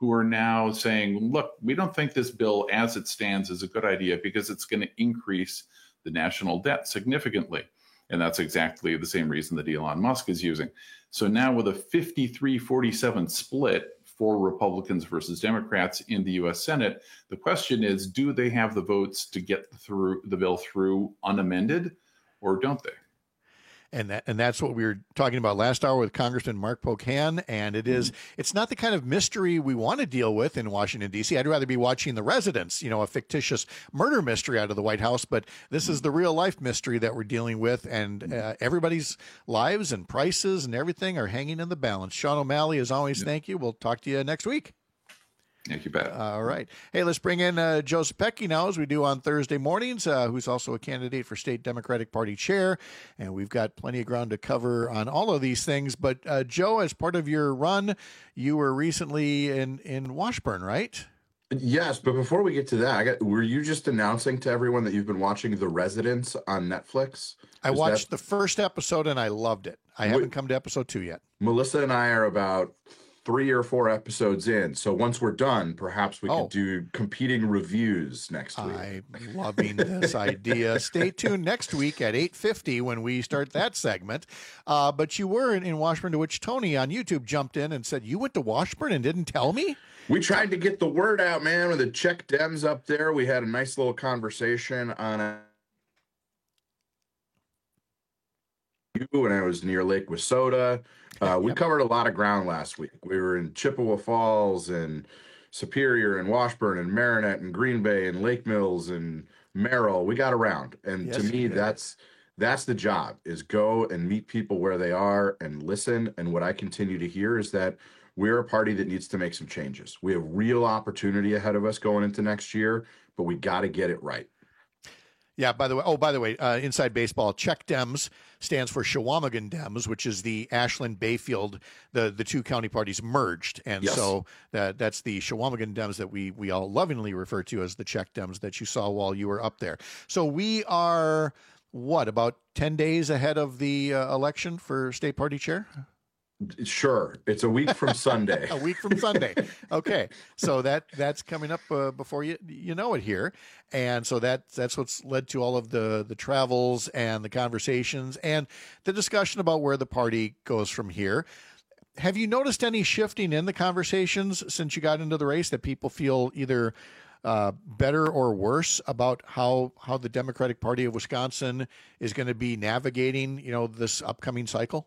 who are now saying, look, we don't think this bill as it stands is a good idea because it's going to increase the national debt significantly. And that's exactly the same reason that Elon Musk is using. So now with a fifty-three forty-seven split for Republicans versus Democrats in the U S Senate, the question is, do they have the votes to get through the bill through unamended, or don't they? And that, and that's what we were talking about last hour with Congressman Mark Pocan. And it is, it's not the kind of mystery we want to deal with in Washington, D C. I'd rather be watching The Residents, you know, a fictitious murder mystery out of the White House. But this is the real life mystery that we're dealing with. And uh, everybody's lives and prices and everything are hanging in the balance. Sean O'Malley, as always, thank you. We'll talk to you next week. Thank you, Pat. All right. Hey, let's bring in uh, Joe Zepecki now, as we do on Thursday mornings, uh, who's also a candidate for state Democratic Party chair. And we've got plenty of ground to cover on all of these things. But, uh, Joe, as part of your run, you were recently in, in Washburn, right? Yes, but before we get to that, I got, were you just announcing to everyone that you've been watching The Residents on Netflix? I Is watched that... the first episode, and I loved it. I haven't come to episode two yet. Melissa and I are about three or four episodes in. So once we're done, perhaps we Oh. could do competing reviews next week. I'm loving this idea. Stay tuned next week at eight fifty when we start that segment. Uh, but you were in, in Washburn, to which Tony on YouTube jumped in and said, you went to Washburn and didn't tell me? We tried to get the word out, man, with the Czech Dems up there. We had a nice little conversation on a when I was near Lake Wissota. Uh, we yep. covered a lot of ground last week. We were in Chippewa Falls and Superior and Washburn and Marinette and Green Bay and Lake Mills and Merrill. We got around. And yes, to me, that's that's the job, is go and meet people where they are and listen. And what I continue to hear is that we're a party that needs to make some changes. We have real opportunity ahead of us going into next year, but we got to get it right. Yeah, by the way, oh, by the way, uh, Inside Baseball, Czech Dems stands for Chequamegon Dems, which is the Ashland Bayfield, the, the two county parties merged. And Yes. so that that's the Chequamegon Dems that we, we all lovingly refer to as the Czech Dems that you saw while you were up there. So we are, what, about ten days ahead of the uh, election for state party chair? Sure. It's a week from Sunday. A week from Sunday. Okay. So that that's coming up uh, before you you know it here. And so that that's what's led to all of the the travels and the conversations and the discussion about where the party goes from here. Have you noticed any shifting in the conversations since you got into the race, that people feel either uh, better or worse about how how the Democratic Party of Wisconsin is going to be navigating, you know, this upcoming cycle?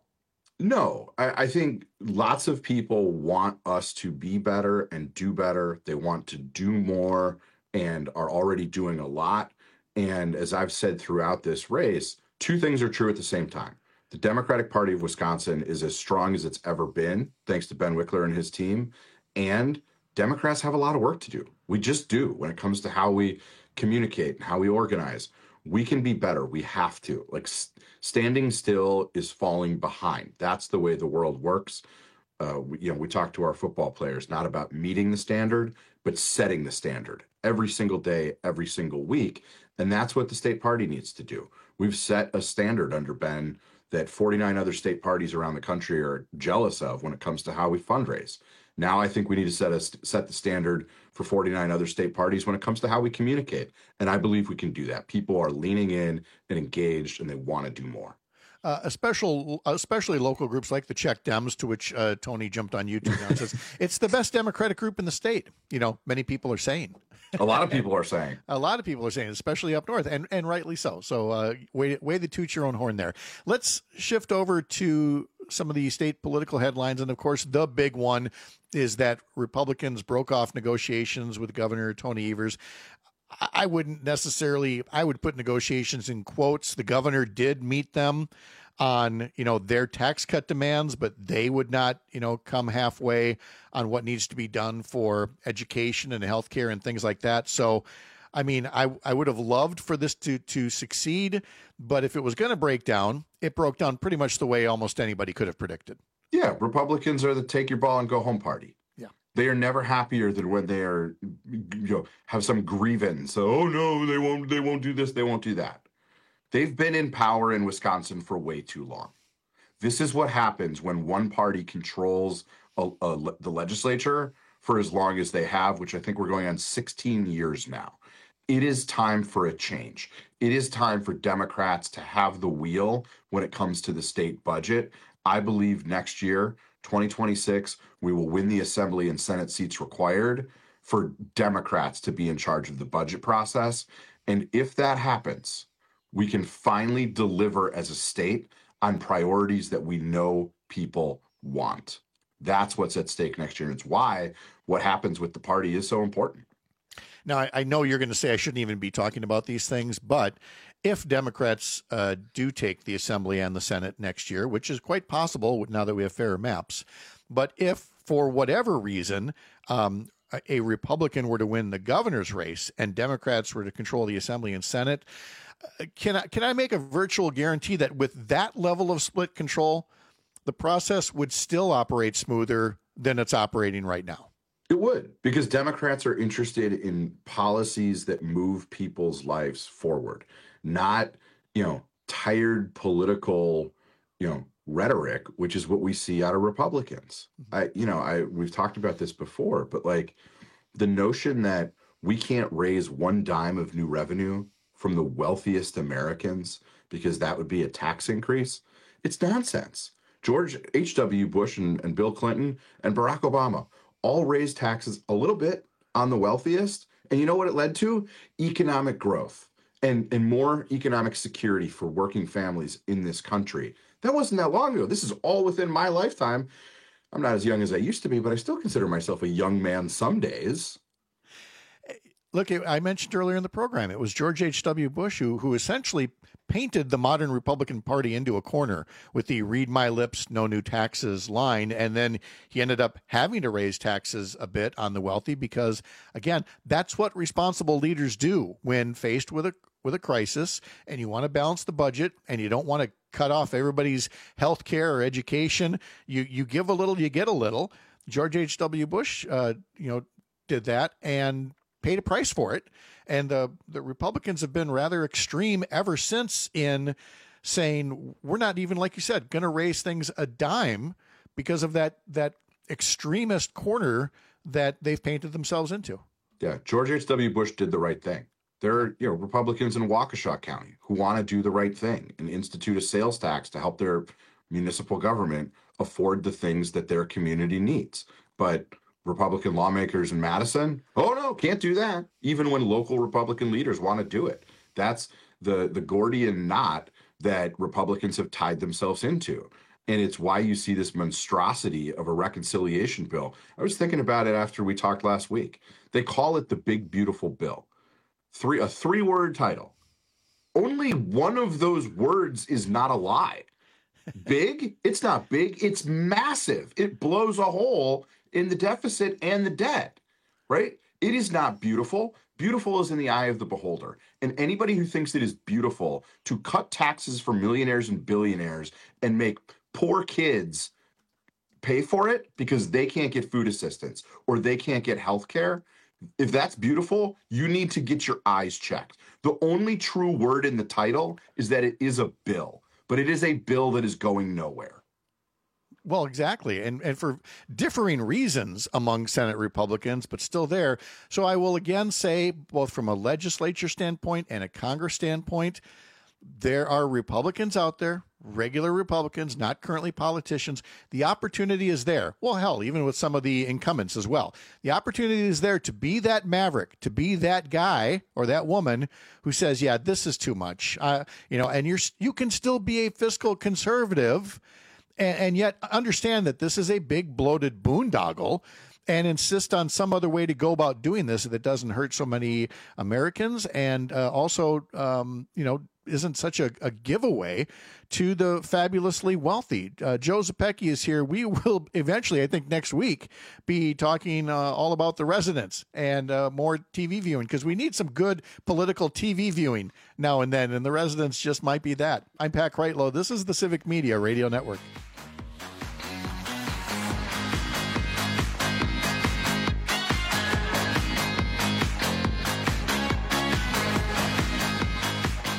No, I, I think lots of people want us to be better and do better. They want to do more and are already doing a lot. And as I've said throughout this race, two things are true at the same time. The Democratic Party of Wisconsin is as strong as it's ever been, thanks to Ben Wickler and his team. And Democrats have a lot of work to do. We just do when it comes to how we communicate and how we organize. We can be better. We have to. Like, st- standing still is falling behind. That's the way the world works. Uh, we, you know, we talk to our football players, not about meeting the standard, but setting the standard every single day, every single week. And that's what the state party needs to do. We've set a standard under Ben that forty-nine other state parties around the country are jealous of when it comes to how we fundraise. Now I think we need to set a, set the standard for forty-nine other state parties when it comes to how we communicate. And I believe we can do that. People are leaning in and engaged, and they want to do more. Uh, a special, especially local groups like the Czech Dems, to which uh, Tony jumped on YouTube now and says, it's the best Democratic group in the state. You know, many people are saying. A lot of people are saying. A lot of people are saying, especially up north, and, and rightly so. So uh, way, way to toot your own horn there. Let's shift over to some of the state political headlines. And, of course, the big one is that Republicans broke off negotiations with Governor Tony Evers. I wouldn't necessarily, I would put negotiations in quotes. The governor did meet them on, you know, their tax cut demands, but they would not, you know, come halfway on what needs to be done for education and healthcare and things like that. So, I mean, I, I would have loved for this to, to succeed, but if it was going to break down, it broke down pretty much the way almost anybody could have predicted. Yeah, Republicans are the take your ball and go home party. Yeah. They are never happier than when they are, you know, have some grievance. Oh no, they won't. They won't do this. They won't do that. They've been in power in Wisconsin for way too long. This is what happens when one party controls a, a, the legislature for as long as they have, which I think we're going on sixteen years now. It is time for a change. It is time for Democrats to have the wheel when it comes to the state budget. I believe next year, twenty twenty-six, we will win the Assembly and Senate seats required for Democrats to be in charge of the budget process. And if that happens, we can finally deliver as a state on priorities that we know people want. That's what's at stake next year. And it's why what happens with the party is so important. Now, I, I know you're going to say I shouldn't even be talking about these things, but if Democrats uh, do take the Assembly and the Senate next year, which is quite possible now that we have fairer maps, but if for whatever reason um, a, a Republican were to win the governor's race and Democrats were to control the Assembly and Senate, uh, can I, can I make a virtual guarantee that with that level of split control, the process would still operate smoother than it's operating right now? It would, because Democrats are interested in policies that move people's lives forward, not, you know, tired political, you know, rhetoric, which is what we see out of Republicans. I, you know, I we've talked about this before, but like the notion that we can't raise one dime of new revenue from the wealthiest Americans because that would be a tax increase, it's nonsense. George H W Bush and, and Bill Clinton and Barack Obama all raised taxes a little bit on the wealthiest. And you know what it led to? Economic growth and, and more economic security for working families in this country. That wasn't that long ago. This is all within my lifetime. I'm not as young as I used to be, but I still consider myself a young man some days. Look, I mentioned earlier in the program, it was George H W Bush who, who essentially painted the modern Republican Party into a corner with the read my lips, no new taxes line. And then he ended up having to raise taxes a bit on the wealthy because, again, that's what responsible leaders do when faced with a with a crisis and you want to balance the budget and you don't want to cut off everybody's health care or education. You, you give a little, you get a little. George H W Bush, uh, you know, did that and paid a price for it. And uh, the Republicans have been rather extreme ever since in saying, we're not even, like you said, going to raise things a dime because of that that extremist corner that they've painted themselves into. Yeah, George H W Bush did the right thing. There are, you know, Republicans in Waukesha County who want to do the right thing and institute a sales tax to help their municipal government afford the things that their community needs. But Republican lawmakers in Madison, oh no, can't do that. Even when local Republican leaders want to do it. That's the, the Gordian knot that Republicans have tied themselves into. And it's why you see this monstrosity of a reconciliation bill. I was thinking about it after we talked last week. They call it the Big Beautiful Bill. Three, a three-word title. Only one of those words is not a lie. Big? It's not big. It's massive. It blows a hole in the deficit and the debt, right? It is not beautiful. Beautiful is in the eye of the beholder. And anybody who thinks it is beautiful to cut taxes for millionaires and billionaires and make poor kids pay for it because they can't get food assistance or they can't get health care, if that's beautiful, you need to get your eyes checked. The only true word in the title is that it is a bill, but it is a bill that is going nowhere. Well, exactly. And and for differing reasons among Senate Republicans, but still there. So I will again say, both from a legislature standpoint and a Congress standpoint, there are Republicans out there, regular Republicans, not currently politicians. The opportunity is there. Well, hell, even with some of the incumbents as well. The opportunity is there to be that maverick, to be that guy or that woman who says, yeah, this is too much. Uh, you know, and you're you can still be a fiscal conservative and, and yet understand that this is a big bloated boondoggle and insist on some other way to go about doing this that doesn't hurt so many Americans and uh, also, um, you know, isn't such a, a giveaway to the fabulously wealthy. Uh, Joe Zepecki is here. We will eventually, I think next week, be talking uh, all about the residents and uh, more T V viewing because we need some good political T V viewing now and then, and the residents just might be that. I'm Pat Kreitlow. This is the Civic Media Radio Network.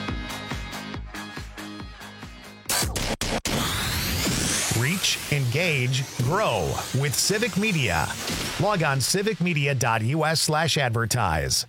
Reach, engage, age, grow with Civic Media. Log on civicmedia.us slash advertise.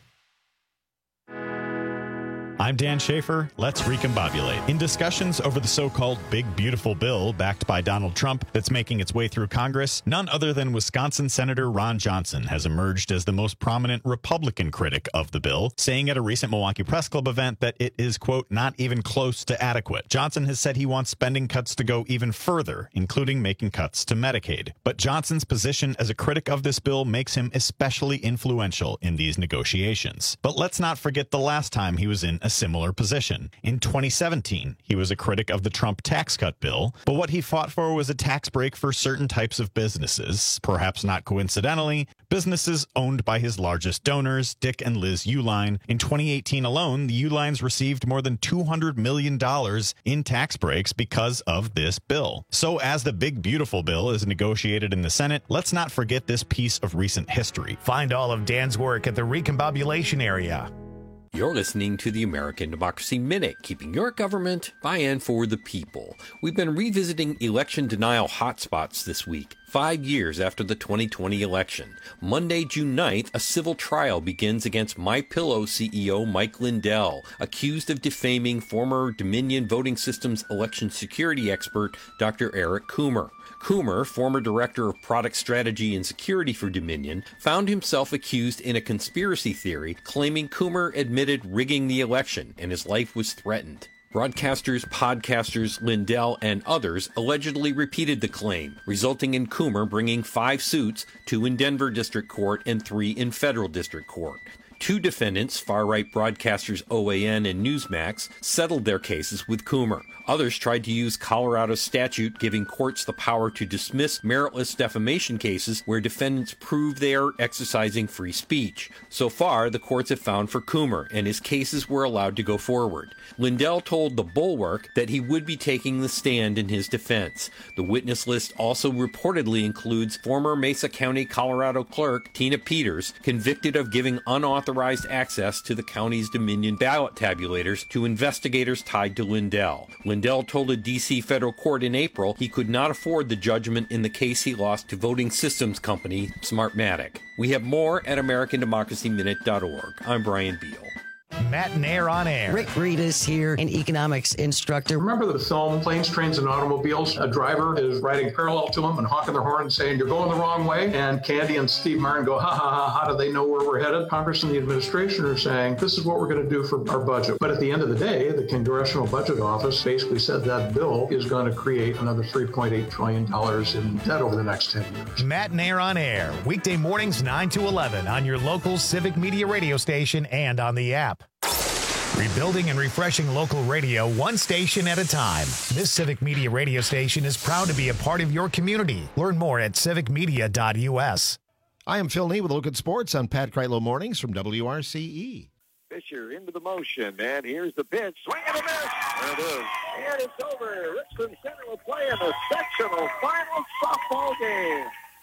I'm Dan Schaefer. Let's recombobulate. In discussions over the so-called Big Beautiful Bill backed by Donald Trump that's making its way through Congress, none other than Wisconsin Senator Ron Johnson has emerged as the most prominent Republican critic of the bill, saying at a recent Milwaukee Press Club event that it is, quote, not even close to adequate. Johnson has said he wants spending cuts to go even further, including making cuts to Medicaid. But Johnson's position as a critic of this bill makes him especially influential in these negotiations. But let's not forget the last time he was in a similar position. In twenty seventeen, he was a critic of the Trump tax cut bill, but what he fought for was a tax break for certain types of businesses. Perhaps not coincidentally, businesses owned by his largest donors, Dick and Liz Uihlein. In twenty eighteen alone, the Uihleins received more than two hundred million dollars in tax breaks because of this bill. So as the Big Beautiful Bill is negotiated in the Senate, let's not forget this piece of recent history. Find all of Dan's work at the Recombobulation area. You're listening to the American Democracy Minute, keeping your government by and for the people. We've been revisiting election denial hotspots this week, five years after the twenty twenty election. Monday, June ninth, a civil trial begins against MyPillow C E O Mike Lindell, accused of defaming former Dominion Voting Systems election security expert Doctor Eric Coomer. Coomer, former director of product strategy and security for Dominion, found himself accused in a conspiracy theory, claiming Coomer admitted rigging the election and his life was threatened. Broadcasters, podcasters, Lindell, and others allegedly repeated the claim, resulting in Coomer bringing five suits, two in Denver District Court and three in Federal District Court. Two defendants, far-right broadcasters O A N and Newsmax, settled their cases with Coomer. Others tried to use Colorado's statute giving courts the power to dismiss meritless defamation cases where defendants prove they are exercising free speech. So far, the courts have found for Coomer, and his cases were allowed to go forward. Lindell told The Bulwark that he would be taking the stand in his defense. The witness list also reportedly includes former Mesa County, Colorado clerk Tina Peters, convicted of giving unauthorized access to the county's Dominion ballot tabulators to investigators tied to Lindell. Lindell told a D C federal court in April he could not afford the judgment in the case he lost to voting systems company Smartmatic. We have more at American Democracy Minute dot org. I'm Brian Beal. Matt and Air on Air. Rick Reedus here, an economics instructor. Remember the film Planes, Trains, and Automobiles? A driver is riding parallel to him and honking their horn and saying, you're going the wrong way. And Candy and Steve Martin go, ha, ha, ha, how do they know where we're headed? Congress and the administration are saying, this is what we're going to do for our budget. But at the end of the day, the Congressional Budget Office basically said that bill is going to create another three point eight trillion dollars in debt over the next ten years. Matt and Air on Air, weekday mornings nine to eleven on your local Civic Media radio station and on the app. Rebuilding and refreshing local radio one station at a time. This Civic Media radio station is proud to be a part of your community. Learn more at civic media dot u s. I am Phil Nee with a look at sports on Pat Kreitlow Mornings from W R C E. Fisher into the motion, and here's the pitch. Swing and a miss. There it is. And it's over. Richland Center will play in the sectional final softball game.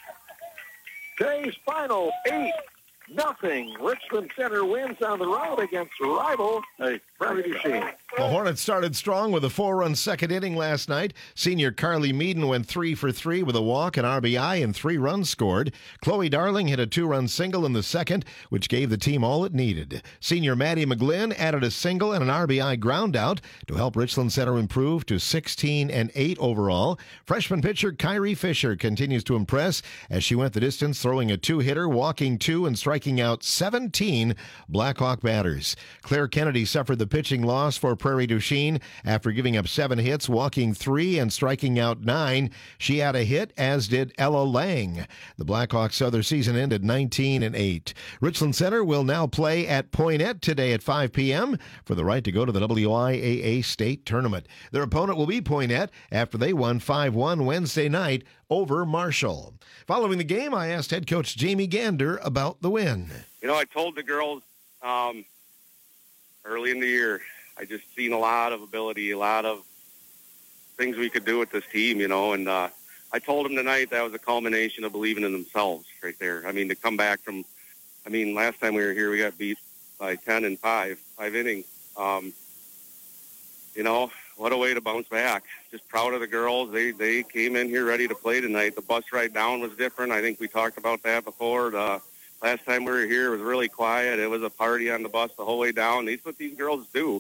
Today's final eight. Nothing. Richland Center wins on the road against rival Prairie du Chien. The Hornets started strong with a four-run second inning last night. Senior Carly Meaden went three for three with a walk, an R B I, and three runs scored. Chloe Darling hit a two-run single in the second, which gave the team all it needed. Senior Maddie McGlynn added a single and an R B I ground out to help Richland Center improve to sixteen and eight overall. Freshman pitcher Kyrie Fisher continues to impress as she went the distance, throwing a two-hitter, walking two, and striking out seventeen Blackhawk batters. Claire Kennedy suffered the pitching loss for Prairie du Chien after giving up seven hits, walking three, and striking out nine. She had a hit, as did Ella Lang. The Blackhawks saw their season end at nineteen and eight. Richland Center will now play at Poynette today at five p.m. for the right to go to the W I A A state tournament. Their opponent will be Poynette after they won five one Wednesday night over Marshall. Following the game, I asked head coach Jamie Gander about the win. You know, I told the girls um, early in the year, I just seen a lot of ability, a lot of things we could do with this team, you know, and uh, I told them tonight that was a culmination of believing in themselves right there. I mean, to come back from, I mean, last time we were here, we got beat by ten and five, five innings. Um, you know, what a way to bounce back. Just proud of the girls. They they came in here ready to play tonight. The bus ride down was different. I think we talked about that before. The last time we were here, it was really quiet. It was a party on the bus the whole way down. That's what these girls do.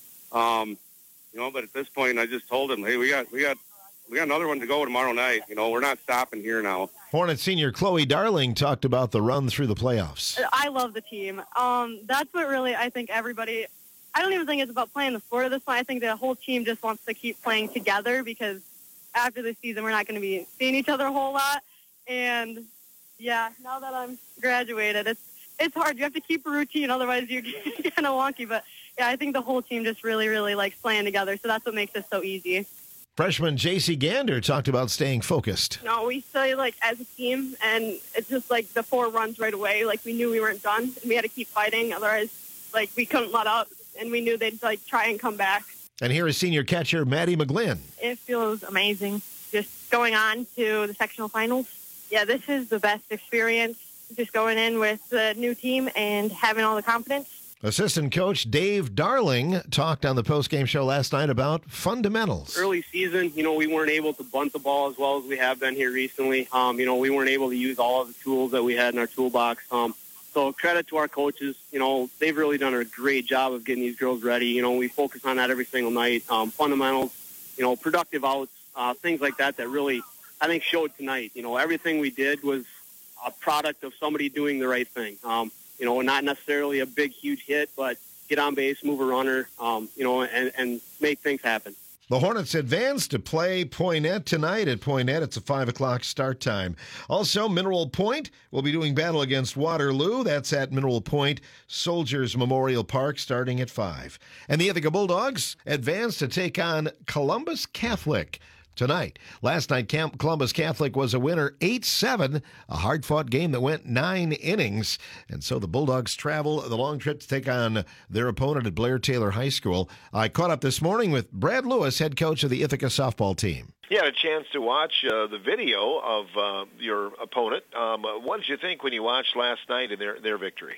Um, you know, but at this point, I just told them, hey, we got we got we got another one to go tomorrow night. You know, we're not stopping here now. Hornet senior Chloe Darling talked about the run through the playoffs. I love the team. Um, that's what really I think everybody. I don't even think it's about playing the sport at this point. I think the whole team just wants to keep playing together because after this season, we're not going to be seeing each other a whole lot. And, yeah, now that I'm graduated, it's it's hard. You have to keep a routine, otherwise you're kind of wonky. But, yeah, I think the whole team just really, really likes playing together, so that's what makes it so easy. Freshman J C Gander talked about staying focused. No, we stay, like, as a team, and it's just, like, the four runs right away. Like, we knew we weren't done, and we had to keep fighting. Otherwise, like, we couldn't let up. And we knew they'd, like, try and come back. And here is senior catcher Maddie McGlynn. It feels amazing just going on to the sectional finals. Yeah, this is the best experience, just going in with the new team and having all the confidence. Assistant coach Dave Darling talked on the postgame show last night about fundamentals. Early season, you know, we weren't able to bunt the ball as well as we have been here recently. Um, you know, we weren't able to use all of the tools that we had in our toolbox. Um So credit to our coaches. You know, they've really done a great job of getting these girls ready. You know, we focus on that every single night. Um, fundamentals, you know, productive outs, uh, things like that that really, I think, showed tonight. You know, everything we did was a product of somebody doing the right thing. Um, you know, not necessarily a big, huge hit, but get on base, move a runner, um, you know, and, and make things happen. The Hornets advance to play Poynette tonight at Poynette. It's a five o'clock start time. Also, Mineral Point will be doing battle against Waterloo. That's at Mineral Point Soldiers Memorial Park starting at five. And the Ithaca Bulldogs advance to take on Columbus Catholic tonight. Last night, Camp Columbus Catholic was a winner eight seven, a hard-fought game that went nine innings. And so the Bulldogs travel the long trip to take on their opponent at Blair Taylor High School. I caught up this morning with Brad Lewis, head coach of the Ithaca softball team. You had a chance to watch uh, the video of uh, your opponent. Um, what did you think when you watched last night in their, their victory?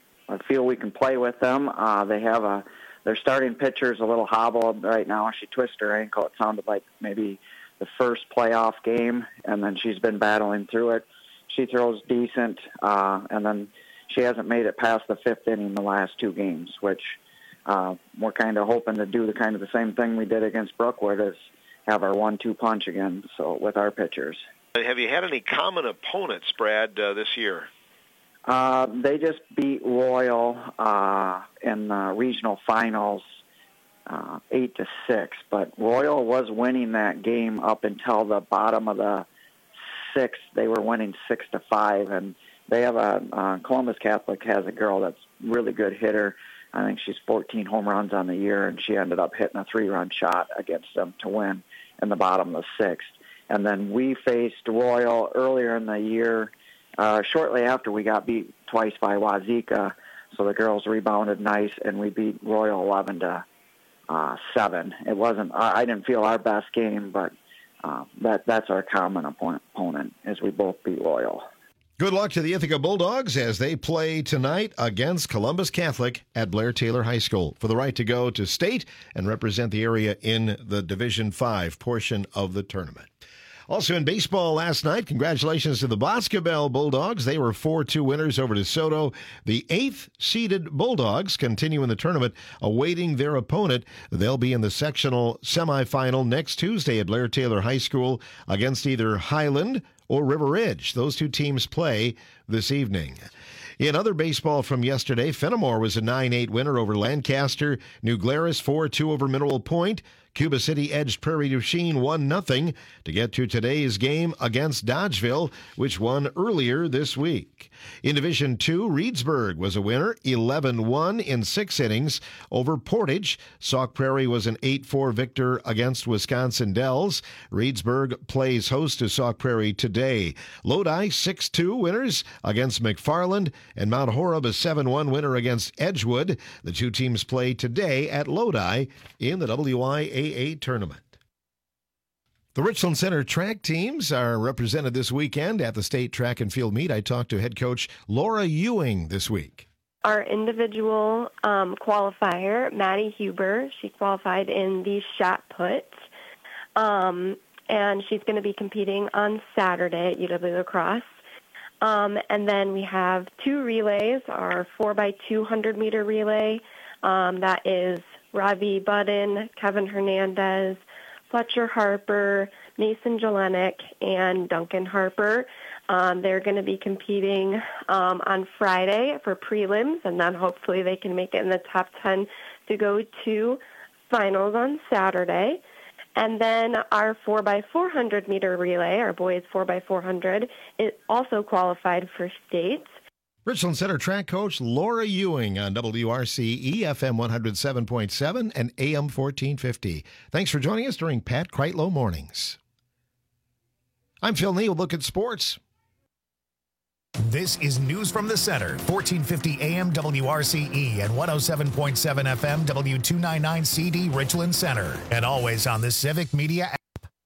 I feel we can play with them. Uh, they have a Their starting pitcher's a little hobbled right now. She twisted her ankle. It sounded like maybe the first playoff game, and then she's been battling through it. She throws decent, uh, and then she hasn't made it past the fifth inning the last two games, which uh, we're kind of hoping to do the kind of the same thing we did against Brookwood, is have our one two punch again. So with our pitchers. Have you had any common opponents, Brad, uh, this year? Uh, they just beat Royal uh, in the regional finals uh, eight to six. But Royal was winning that game up until the bottom of the sixth. They were winning six to five, and they have a uh, Columbus Catholic has a girl that's really good hitter. I think she's fourteen home runs on the year, and she ended up hitting a three-run shot against them to win in the bottom of the sixth. And then we faced Royal earlier in the year. Uh, shortly after, we got beat twice by Wazeeka, so the girls rebounded nice, and we beat Royal eleven to seven. It wasn't, I didn't feel our best game, but uh, that that's our common opponent, as we both beat Royal. Good luck to the Ithaca Bulldogs as they play tonight against Columbus Catholic at Blair Taylor High School for the right to go to state and represent the area in the Division five portion of the tournament. Also in baseball last night, congratulations to the Boscobel Bulldogs. They were four two winners over DeSoto. The eighth-seeded Bulldogs continue in the tournament, awaiting their opponent. They'll be in the sectional semifinal next Tuesday at Blair Taylor High School against either Highland or River Ridge. Those two teams play this evening. In other baseball from yesterday, Fenimore was a nine eight winner over Lancaster. New Glarus four two over Mineral Point. Cuba City edged Prairie du Chien one nothing to get to today's game against Dodgeville, which won earlier this week. In Division two, Reedsburg was a winner, eleven one in six innings over Portage. Sauk Prairie was an eight four victor against Wisconsin Dells. Reedsburg plays host to Sauk Prairie today. Lodi six two winners against McFarland, and Mount Horeb a seven one winner against Edgewood. The two teams play today at Lodi in the W I A A tournament. The Richland Center track teams are represented this weekend at the state track and field meet. I talked to head coach Laura Ewing this week. Our individual um, qualifier, Maddie Huber, she qualified in the shot put, um, and she's going to be competing on Saturday at U W Lacrosse. Um, and then we have two relays, our four by two hundred meter relay. Um, that is Ravi Budden, Kevin Hernandez, Fletcher Harper, Mason Jelenic, and Duncan Harper. Um, they're going to be competing um, on Friday for prelims, and then hopefully they can make it in the top ten to go to finals on Saturday. And then our four by four hundred meter relay, our boys four by four hundred, is also qualified for states. Richland Center track coach Laura Ewing on W R C E F M one oh seven point seven and A M fourteen fifty. Thanks for joining us during Pat Kreitlow Mornings. I'm Phil Neal. Look at sports. This is News from the Center, fourteen fifty A M W R C E and one oh seven point seven F M W two ninety-nine C D Richland Center, and always on the Civic Media app.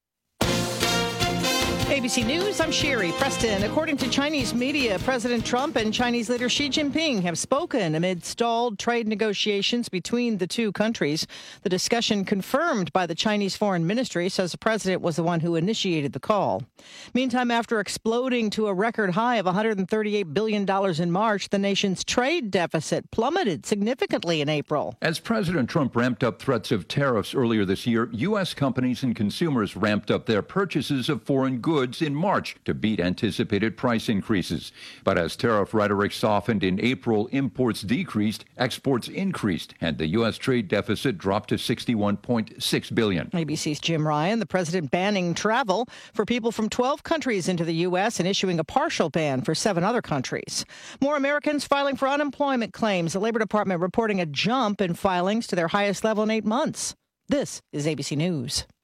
A B C News, I'm Sherry Preston. According to Chinese media, President Trump and Chinese leader Xi Jinping have spoken amid stalled trade negotiations between the two countries. The discussion, confirmed by the Chinese Foreign Ministry, says the president was the one who initiated the call. Meantime, after exploding to a record high of one hundred thirty-eight billion dollars in March, the nation's trade deficit plummeted significantly in April. As President Trump ramped up threats of tariffs earlier this year, U S companies and consumers ramped up their purchases of foreign goods in March to beat anticipated price increases. But as tariff rhetoric softened in April, imports decreased, exports increased, and the U S trade deficit dropped to sixty-one point six billion dollars. A B C's Jim Ryan, the president banning travel for people from twelve countries into the U S and issuing a partial ban for seven other countries. More Americans filing for unemployment claims. The Labor Department reporting a jump in filings to their highest level in eight months. This is A B C News.